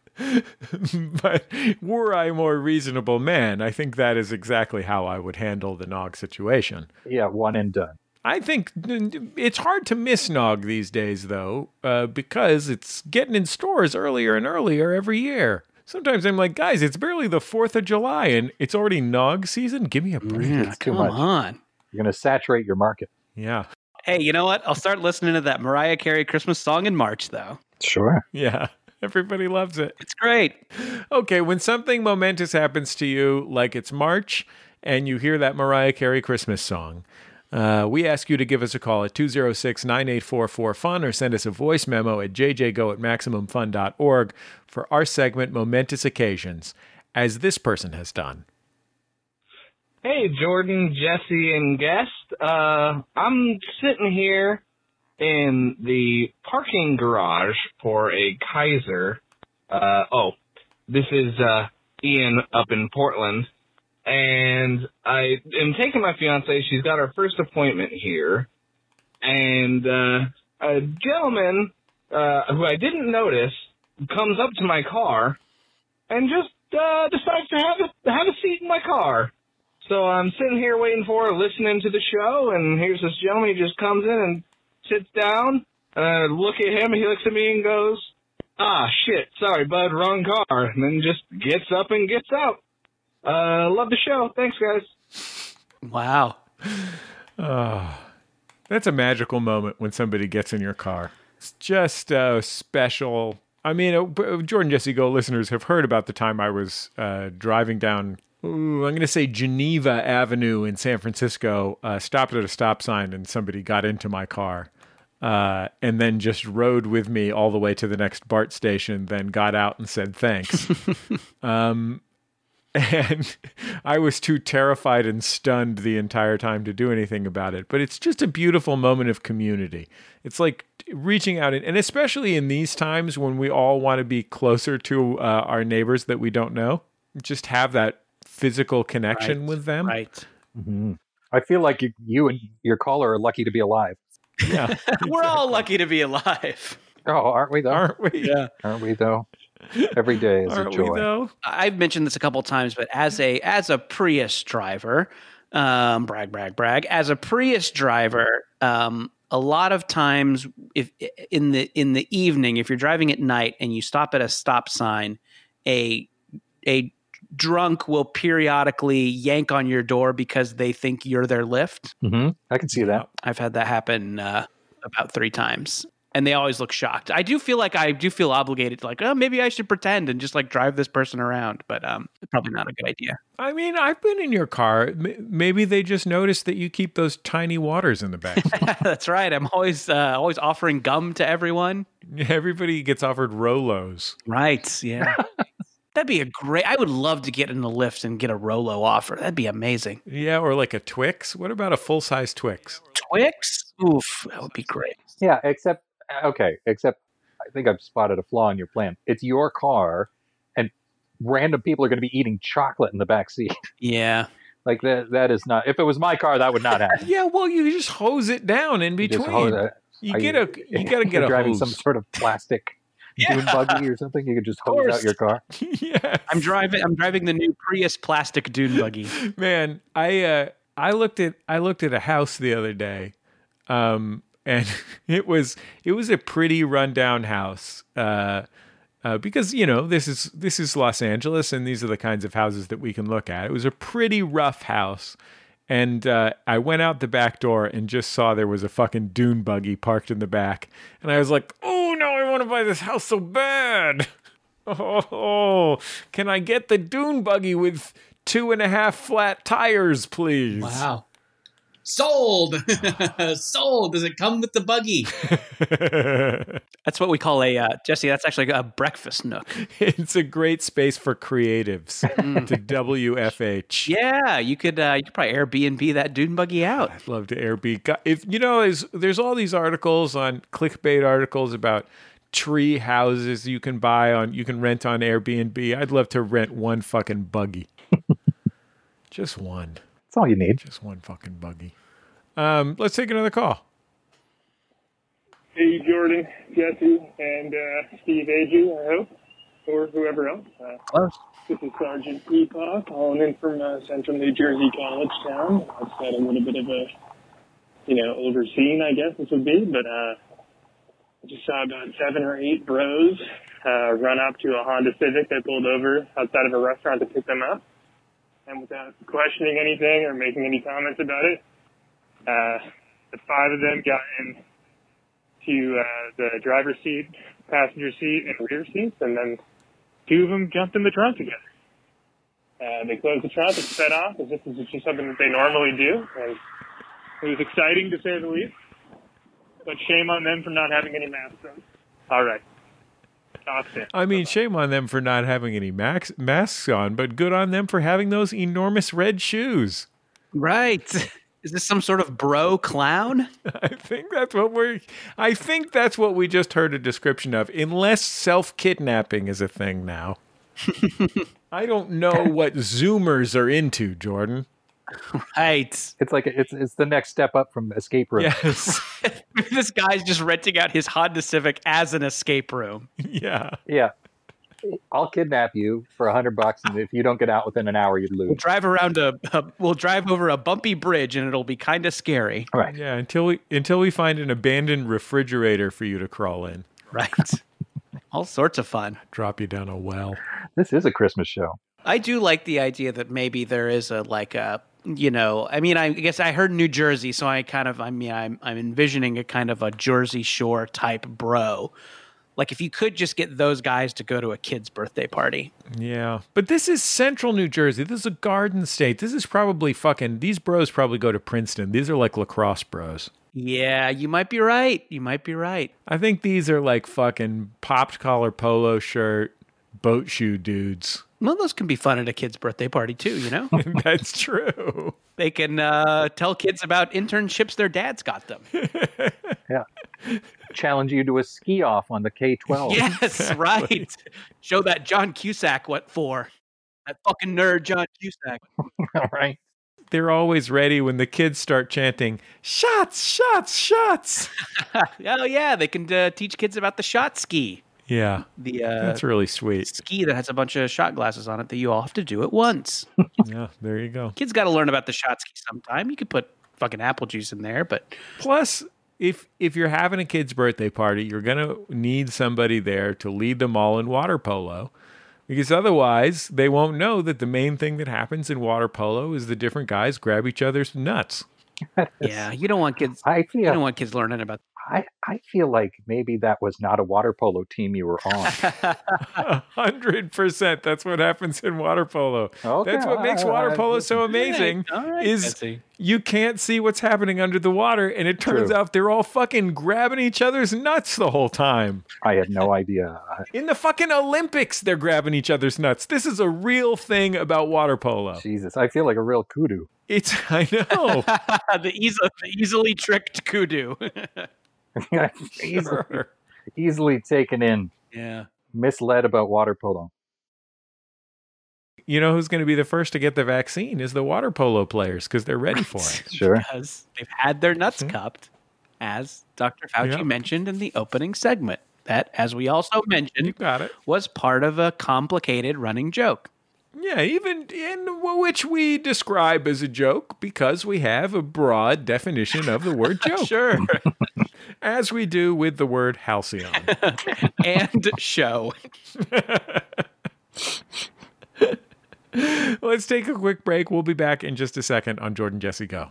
But were I a more reasonable man, I think that is exactly how I would handle the nog situation. Yeah, one and done. I think it's hard to miss nog these days, though, uh, because it's getting in stores earlier and earlier every year. Sometimes I'm like, guys, it's barely the fourth of July and it's already nog season. Give me a break. Yeah, It's too come much. on. You're gonna saturate your market. Yeah. Hey, you know what? I'll start listening to that Mariah Carey Christmas song in March, though. Sure. Yeah. Everybody loves it. It's great. Okay, when something momentous happens to you, like it's March, and you hear that Mariah Carey Christmas song, uh, we ask you to give us a call at two oh six, nine eight four, four, fun or send us a voice memo at j j go at maximum fun dot org for our segment Momentous Occasions, as this person has done. Hey, Jordan, Jesse, and guest. Uh, I'm sitting here in the parking garage for a Kaiser. Uh, oh, this is uh, Ian up in Portland. And I am taking my fiance. She's got her first appointment here. And uh, a gentleman uh, who I didn't notice comes up to my car and just uh, decides to have a, have a seat in my car. So I'm sitting here waiting for her, listening to the show, and here's this gentleman. He just comes in and sits down. Uh, look at him, and he looks at me and goes, ah, shit, sorry, bud, wrong car. And then just gets up and gets out. Uh, love the show. Thanks, guys. Wow. Oh, that's a magical moment when somebody gets in your car. It's just uh, special. I mean, uh, Jordan Jesse Go listeners have heard about the time I was uh, driving down, ooh, I'm going to say Geneva Avenue in San Francisco, uh, stopped at a stop sign and somebody got into my car uh, and then just rode with me all the way to the next BART station, then got out and said thanks. um, and I was too terrified and stunned the entire time to do anything about it. But it's just a beautiful moment of community. It's like reaching out, and especially in these times when we all want to be closer to uh, our neighbors that we don't know, just have that physical connection Right, with them. Right. Mm-hmm. I feel like you, you and your caller are lucky to be alive. Yeah. We're all lucky to be alive. Oh, aren't we though? Aren't we? Yeah. Aren't we though? Every day is Aren't a joy. we though? I've mentioned this a couple of times, but as a as a Prius driver, um, brag, brag, brag. As a Prius driver, um, a lot of times, if in the in the evening, if you're driving at night and you stop at a stop sign, a a drunk will periodically yank on your door because they think you're their lift. Mm-hmm. I can see that. I've had that happen uh, about three times. And they always look shocked. I do feel like I do feel obligated to like, oh, maybe I should pretend and just like drive this person around. But um, it's probably not a good idea. I mean, I've been in your car. M- Maybe they just noticed that you keep those tiny waters in the back. That's right. I'm always uh, always offering gum to everyone. Everybody gets offered Rolos. Right. Yeah. That'd be a great. I would love to get in the lift and get a Rolo offer. That'd be amazing. Yeah, or like a Twix. What about a full-size Twix? Twix? Oof, that would be great. Yeah, except, okay, except I think I've spotted a flaw in your plan. It's your car, and random people are going to be eating chocolate in the back seat. Yeah. Like, that. that is not, if it was my car, that would not happen. Yeah, well, you just hose it down in You just between. hose it. You Are get you- a, you gotta get You're a driving hose. some sort of plastic Yeah. dune buggy or something. You could just hose course. out your car. Yes. I'm driving. I'm driving the new Prius plastic dune buggy. Man, I uh, I looked at I looked at a house the other day, um, and it was it was a pretty rundown house. Uh, uh, because you know this is this is Los Angeles, and these are the kinds of houses that we can look at. It was a pretty rough house, and uh, I went out the back door and just saw there was a fucking dune buggy parked in the back, and I was like, oh no, I want to buy this house so bad. Oh, can I get the dune buggy with two and a half flat tires, please? Wow. Sold. Sold. Does it come with the buggy? That's what we call a uh, Jesse. That's actually a breakfast nook. It's a great space for creatives to W F H. Yeah, you could. Uh, you could probably Airbnb that dune buggy out. I'd love to Airbnb. If you know, there's, there's all these articles on clickbait articles about tree houses you can buy on, you can rent on Airbnb. I'd love to rent one fucking buggy. Just one. That's all you need. Just one fucking buggy. Um, let's take another call. Hey, Jordan, Jesse, and uh, Steve Aju, I hope, or whoever else. Uh, Close. This is Sergeant Peacock calling in from uh, Central New Jersey College Town. I've got a little bit of a, you know, overseen, I guess this would be, but uh, I just saw about seven or eight bros uh, run up to a Honda Civic that pulled over outside of a restaurant to pick them up. And without questioning anything or making any comments about it, uh, the five of them got in to uh, the driver's seat, passenger seat, and rear seats, and then two of them jumped in the trunk together. Uh, they closed the trunk and sped off as if this was just something that they normally do, and it was exciting to say the least, but shame on them for not having any masks on. All right. Talk soon. I mean, shame on them for not having any max- masks on, but good on them for having those enormous red shoes. Right. Is this some sort of bro clown? I think that's what we're. I think that's what we just heard a description of. Unless self-kidnapping is a thing now. I don't know what Zoomers are into, Jordan. Right. It's like it's it's the next step up from escape room. Yes. This guy's just renting out his Honda Civic as an escape room. Yeah. Yeah. I'll kidnap you for a hundred bucks, and if you don't get out within an hour, you'd We'll lose. drive around a, a we'll drive over a bumpy bridge and it'll be kind of scary. Right. Yeah. Until we until we find an abandoned refrigerator for you to crawl in, Right. All sorts of fun. drop you down a well. This is a Christmas show. I do like the idea that maybe there is a like a you know I mean I guess I heard New Jersey, so I kind of I mean I'm I'm envisioning a kind of a Jersey Shore type bro. Like if you could just get those guys to go to a kid's birthday party. Yeah. But this is central New Jersey. This is a garden state. This is probably fucking. These bros probably go to Princeton. These are like lacrosse bros. Yeah, you might be right. You might be right. I think these are like fucking popped collar polo shirt, boat shoe dudes. Well, those can be fun at a kid's birthday party too, you know? That's true. They can uh, tell kids about internships their dads got them. Yeah. Challenge you to a ski off on the K twelve. Yes, right. Show that John Cusack what for. That fucking nerd John Cusack. Right. They're always ready when the kids start chanting, shots, shots, shots. Oh, yeah, they can uh, teach kids about the shot ski. Yeah, the uh, that's really sweet. ski that has a bunch of shot glasses on it that you all have to do at once. Yeah, there you go. Kids got to learn about the shot ski sometime. You could put fucking apple juice in there, but Plus, if if you're having a kid's birthday party, you're gonna need somebody there to lead them all in water polo, because otherwise they won't know that the main thing that happens in water polo is the different guys grab each other's nuts. yeah, you don't want kids. I You don't feel want kids learning about. I, I feel like maybe that was not a water polo team you were on. A hundred percent. That's what happens in water polo. Okay, That's what makes water alright. polo so amazing. All right, is Jesse. you can't see what's happening under the water, and it turns True. out they're all fucking grabbing each other's nuts the whole time. I had no idea. In the fucking Olympics, they're grabbing each other's nuts. This is a real thing about water polo. Jesus, I feel like a real kudu. It's I know. the, easy, the easily tricked kudu. easily, Sure. easily taken in, yeah. misled about water polo. You know who's going to be the first to get the vaccine is the water polo players because they're ready for it. Sure. Because they've had their nuts cupped, as Doctor Fauci Yep. mentioned in the opening segment. That, as we also You mentioned, got it. was part of a complicated running joke. Yeah, even in which we describe as a joke because we have a broad definition of the word joke, Sure. as we do with the word halcyon. and show. Let's take a quick break. We'll be back in just a second on Jordan Jesse Go.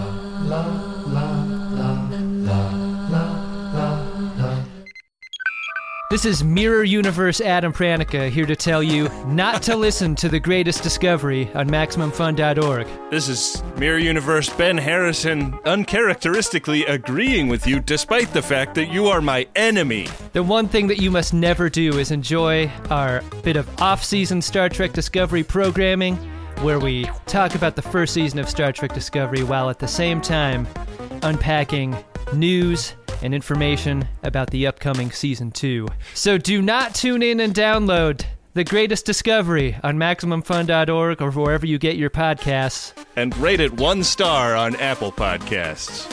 This is Mirror Universe Adam Pranica here to tell you not to listen to The Greatest Discovery on Maximum Fun dot org. This is Mirror Universe Ben Harrison uncharacteristically agreeing with you despite the fact that you are my enemy. The one thing that you must never do is enjoy our bit of off-season Star Trek Discovery programming, where we talk about the first season of Star Trek Discovery while at the same time unpacking news and information about the upcoming season two. So do not tune in and download The Greatest Discovery on Maximum Fun dot org or wherever you get your podcasts. And rate it one star on Apple Podcasts.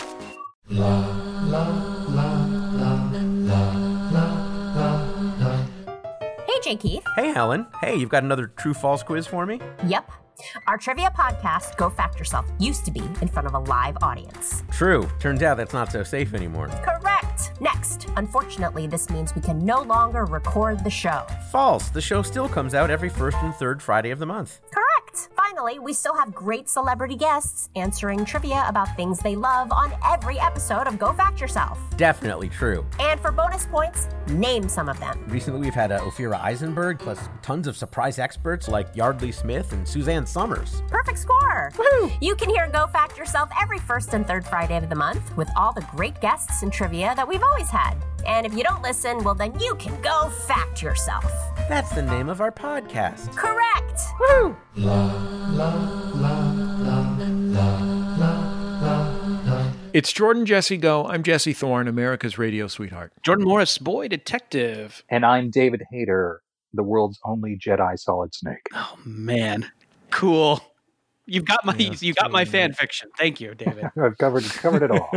Hey, Jay Keith. Hey, Helen. Hey, you've got another true-false quiz for me? Yep. Our trivia podcast, Go Fact Yourself, used to be in front of a live audience. True. Turns out that's not so safe anymore. Correct. Next. Unfortunately, this means we can no longer record the show. False. The show still comes out every first and third Friday of the month. Correct. Finally, we still have great celebrity guests answering trivia about things they love on every episode of Go Fact Yourself. Definitely true. And for bonus points, name some of them. Recently, we've had uh, Ophira Eisenberg, plus tons of surprise experts like Yardley Smith and Suzanne Summers. Perfect score. Woo! You can hear Go Fact Yourself every first and third Friday of the month with all the great guests and trivia that we've always had. And if you don't listen, well, then you can go fact yourself. That's the name of our podcast. Correct. Woo! It's Jordan Jesse Go. I'm Jesse Thorne, America's radio sweetheart. Jordan Morris, boy detective. And I'm David Hayter, the world's only Jedi Solid Snake. Oh man, cool. You've got my Yeah, you got my totally. fan fiction. Thank you, David. I've covered covered it all.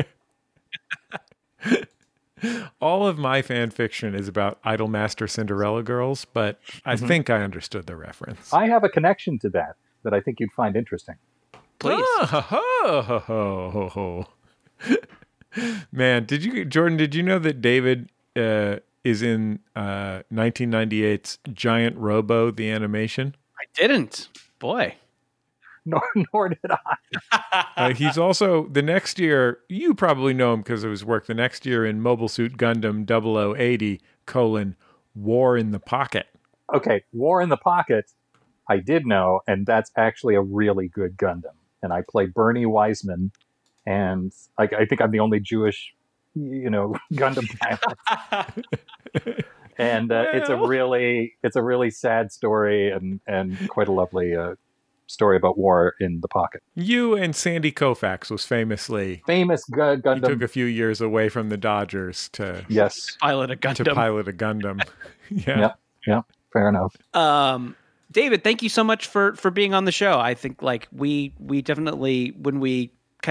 All of my fan fiction is about Idolmaster Cinderella girls, but I Mhm. think I understood the reference. I have a connection to that that I think you'd find interesting. Please. Ah, ho, ho, ho, ho, ho, ho. Man, did you, Jordan? Did you know that David uh, is in uh, nineteen ninety-eight's Giant Robo, the animation? I didn't. Boy. Nor, nor did I. Uh, he's also the next year. You probably know him because of his work. The next year in Mobile Suit Gundam double oh eighty colon War in the Pocket. Okay, War in the Pocket, I did know, and that's actually a really good Gundam. And I play Bernie Wiseman, and I, I think I'm the only Jewish, you know, Gundam pilot. And uh, it's a Well. really, it's a really sad story, and and quite a lovely uh, story about war in the pocket. You and Sandy Koufax was famously Famous gu- he Gundam. took a few years away from the Dodgers to Yes. Pilot a Gundam. to pilot a Gundam. Yeah. Yeah. Yeah. Fair enough. Um, David, thank you so much for for being on the show. I think like we we definitely when we kind of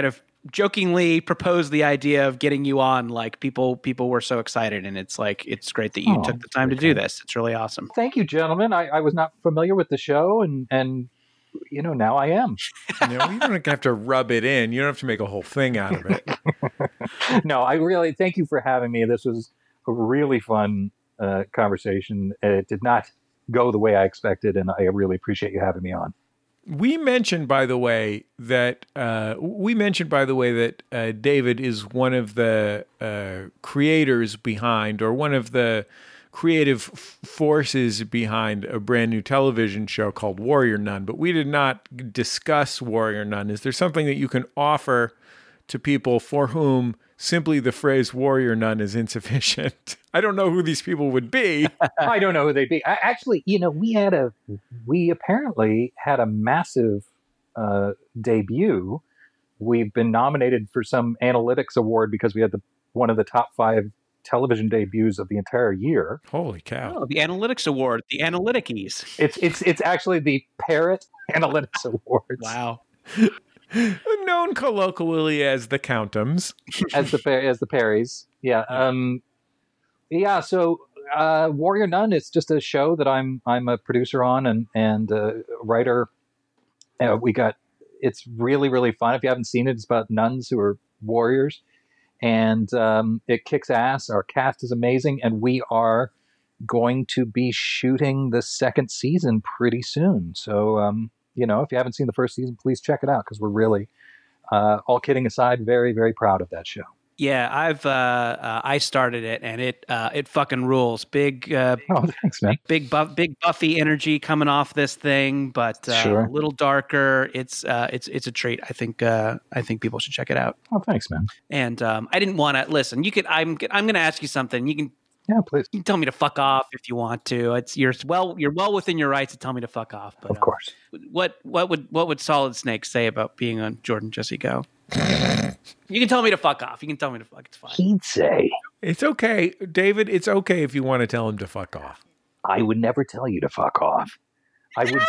jokingly proposed the idea of getting you on, like people people were so excited, and it's like it's great that you Oh, took the time to do this. It's really awesome. Thank you, gentlemen. I, I was not familiar with the show, and and you know now I am. You know, you don't have to rub it in. You don't have to make a whole thing out of it. No, I really thank you for having me. This was a really fun uh, conversation. It did not go the way I expected, and I really appreciate you having me on. We mentioned, by the way, that uh, we mentioned, by the way, that uh, David is one of the uh, creators behind, or one of the creative f- forces behind a brand new television show called Warrior Nun. But we did not discuss Warrior Nun. Is there something that you can offer to people for whom simply the phrase Warrior Nun is insufficient? I don't know who these people would be. I don't know who they'd be. I, actually, you know, we had a, we apparently had a massive uh, debut. We've been nominated for some analytics award because we had the one of the top five television debuts of the entire year. Holy cow! Oh, the Analytics Award, the Analyticies. It's it's it's actually the Parrot Analytics Awards. Wow. Known colloquially as the Countums. as the as the Perrys. Yeah. Um, yeah. So uh, Warrior Nun is just a show that I'm I'm a producer on and and uh, writer. Uh, we got it's really really fun. If you haven't seen it, it's about nuns who are warriors, and um, it kicks ass. Our cast is amazing, and we are going to be shooting the second season pretty soon. So. Um, You know, if you haven't seen the first season, please check it out because we're really, uh, all kidding aside, very, very proud of that show. Yeah, I've uh, uh, I started it and it uh, it fucking rules. Big, uh, oh, thanks, man. Big, buff, big Buffy energy coming off this thing, but uh, Sure. a little darker. It's uh, it's it's a treat. I think uh, I think people should check it out. Oh, thanks, man. And um, I didn't want to listen. You could. I'm I'm going to ask you something. You can. Yeah, please. You can tell me to fuck off if you want to. It's you're well you're well within your rights to tell me to fuck off. But, of course. Uh, what what would what would Solid Snake say about being on Jordan Jesse Go? You can tell me to fuck off. You can tell me to fuck. It's fine. He'd say, It's okay, David. It's okay if you want to tell him to fuck off. I would never tell you to fuck off. I would,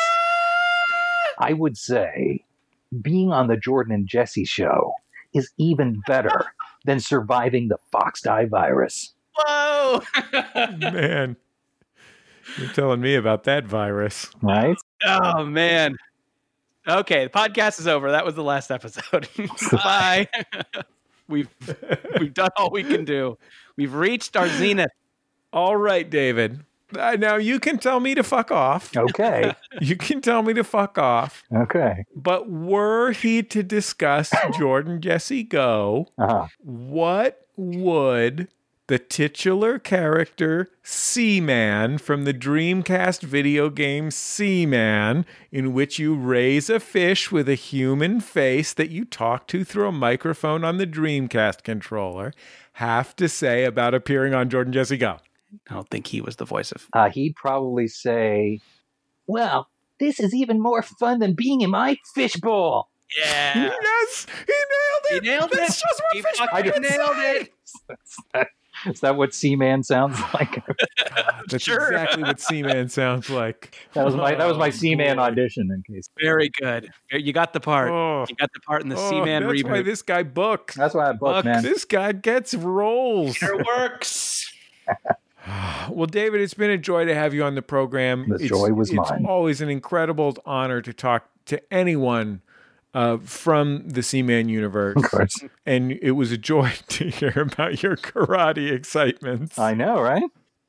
I would say, being on the Jordan and Jesse show is even better than surviving the Fox Die virus. Whoa, Man, you're telling me about that virus. Right? Oh man. Okay, the podcast is over. That was the last episode. Bye. we've we've done all we can do. We've reached our zenith. All right, David. Uh, now you can tell me to fuck off. Okay. You can tell me to fuck off. Okay. But were he to discuss Jordan Jesse Go, Uh-huh. what would the titular character Seaman from the Dreamcast video game Seaman, in which you raise a fish with a human face that you talk to through a microphone on the Dreamcast controller, have to say about appearing on Jordan Jesse Go? I don't think he was the voice of. Uh, he'd probably say, well, this is even more fun than being in my fishbowl. Yeah. Yes, he nailed it. He nailed it. That's just what He fish fucking would nailed say. it. Is that, is that what Seaman sounds like? That's Sure. exactly what Seaman sounds like. That was my that was my Oh, Seaman boy. audition in case. Very good. You got the part. Oh. You got the part in the Oh, Seaman that's reboot. why this guy books. That's why I booked, man. This guy gets roles. It works. Well, David, it's been a joy to have you on the program. The It's- joy was it's mine. always an incredible honor to talk to anyone uh, from the Seaman universe. Of course. And it was a joy to hear about your karate excitements. I know, right?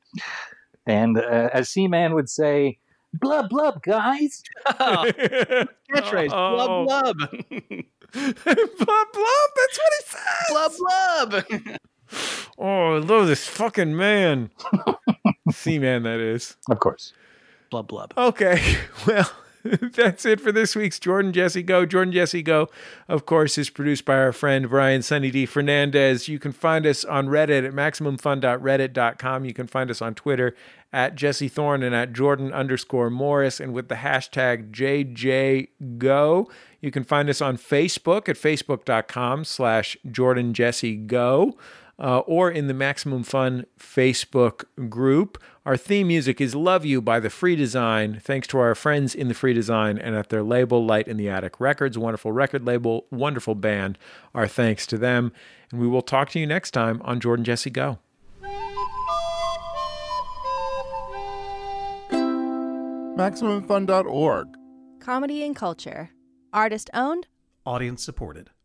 And uh, as Seaman would say, blub blub, guys. Oh, catchphrase. Oh. Blub blub. Blub, blub, that's what he says. Blub blub. Oh, I love this fucking man. Seaman, that is. Of course. Blub blub. Okay, well, that's it for this week's Jordan Jesse Go. Jordan Jesse Go, of course, is produced by our friend Brian Sunny D. Fernandez. You can find us on Reddit at maximum fun dot reddit dot com. You can find us on Twitter at Jesse Thorne and at Jordan underscore Morris, and with the hashtag J J Go. You can find us on Facebook at facebook dot com slash Jordan Jesse Go. Uh, or in the Maximum Fun Facebook group. Our theme music is Love You by The Free Design. Thanks to our friends in The Free Design and at their label, Light in the Attic Records. Wonderful record label, wonderful band. Our thanks to them. And we will talk to you next time on Jordan Jesse Go. Maximum Fun dot org. Comedy and culture. Artist owned. Audience supported.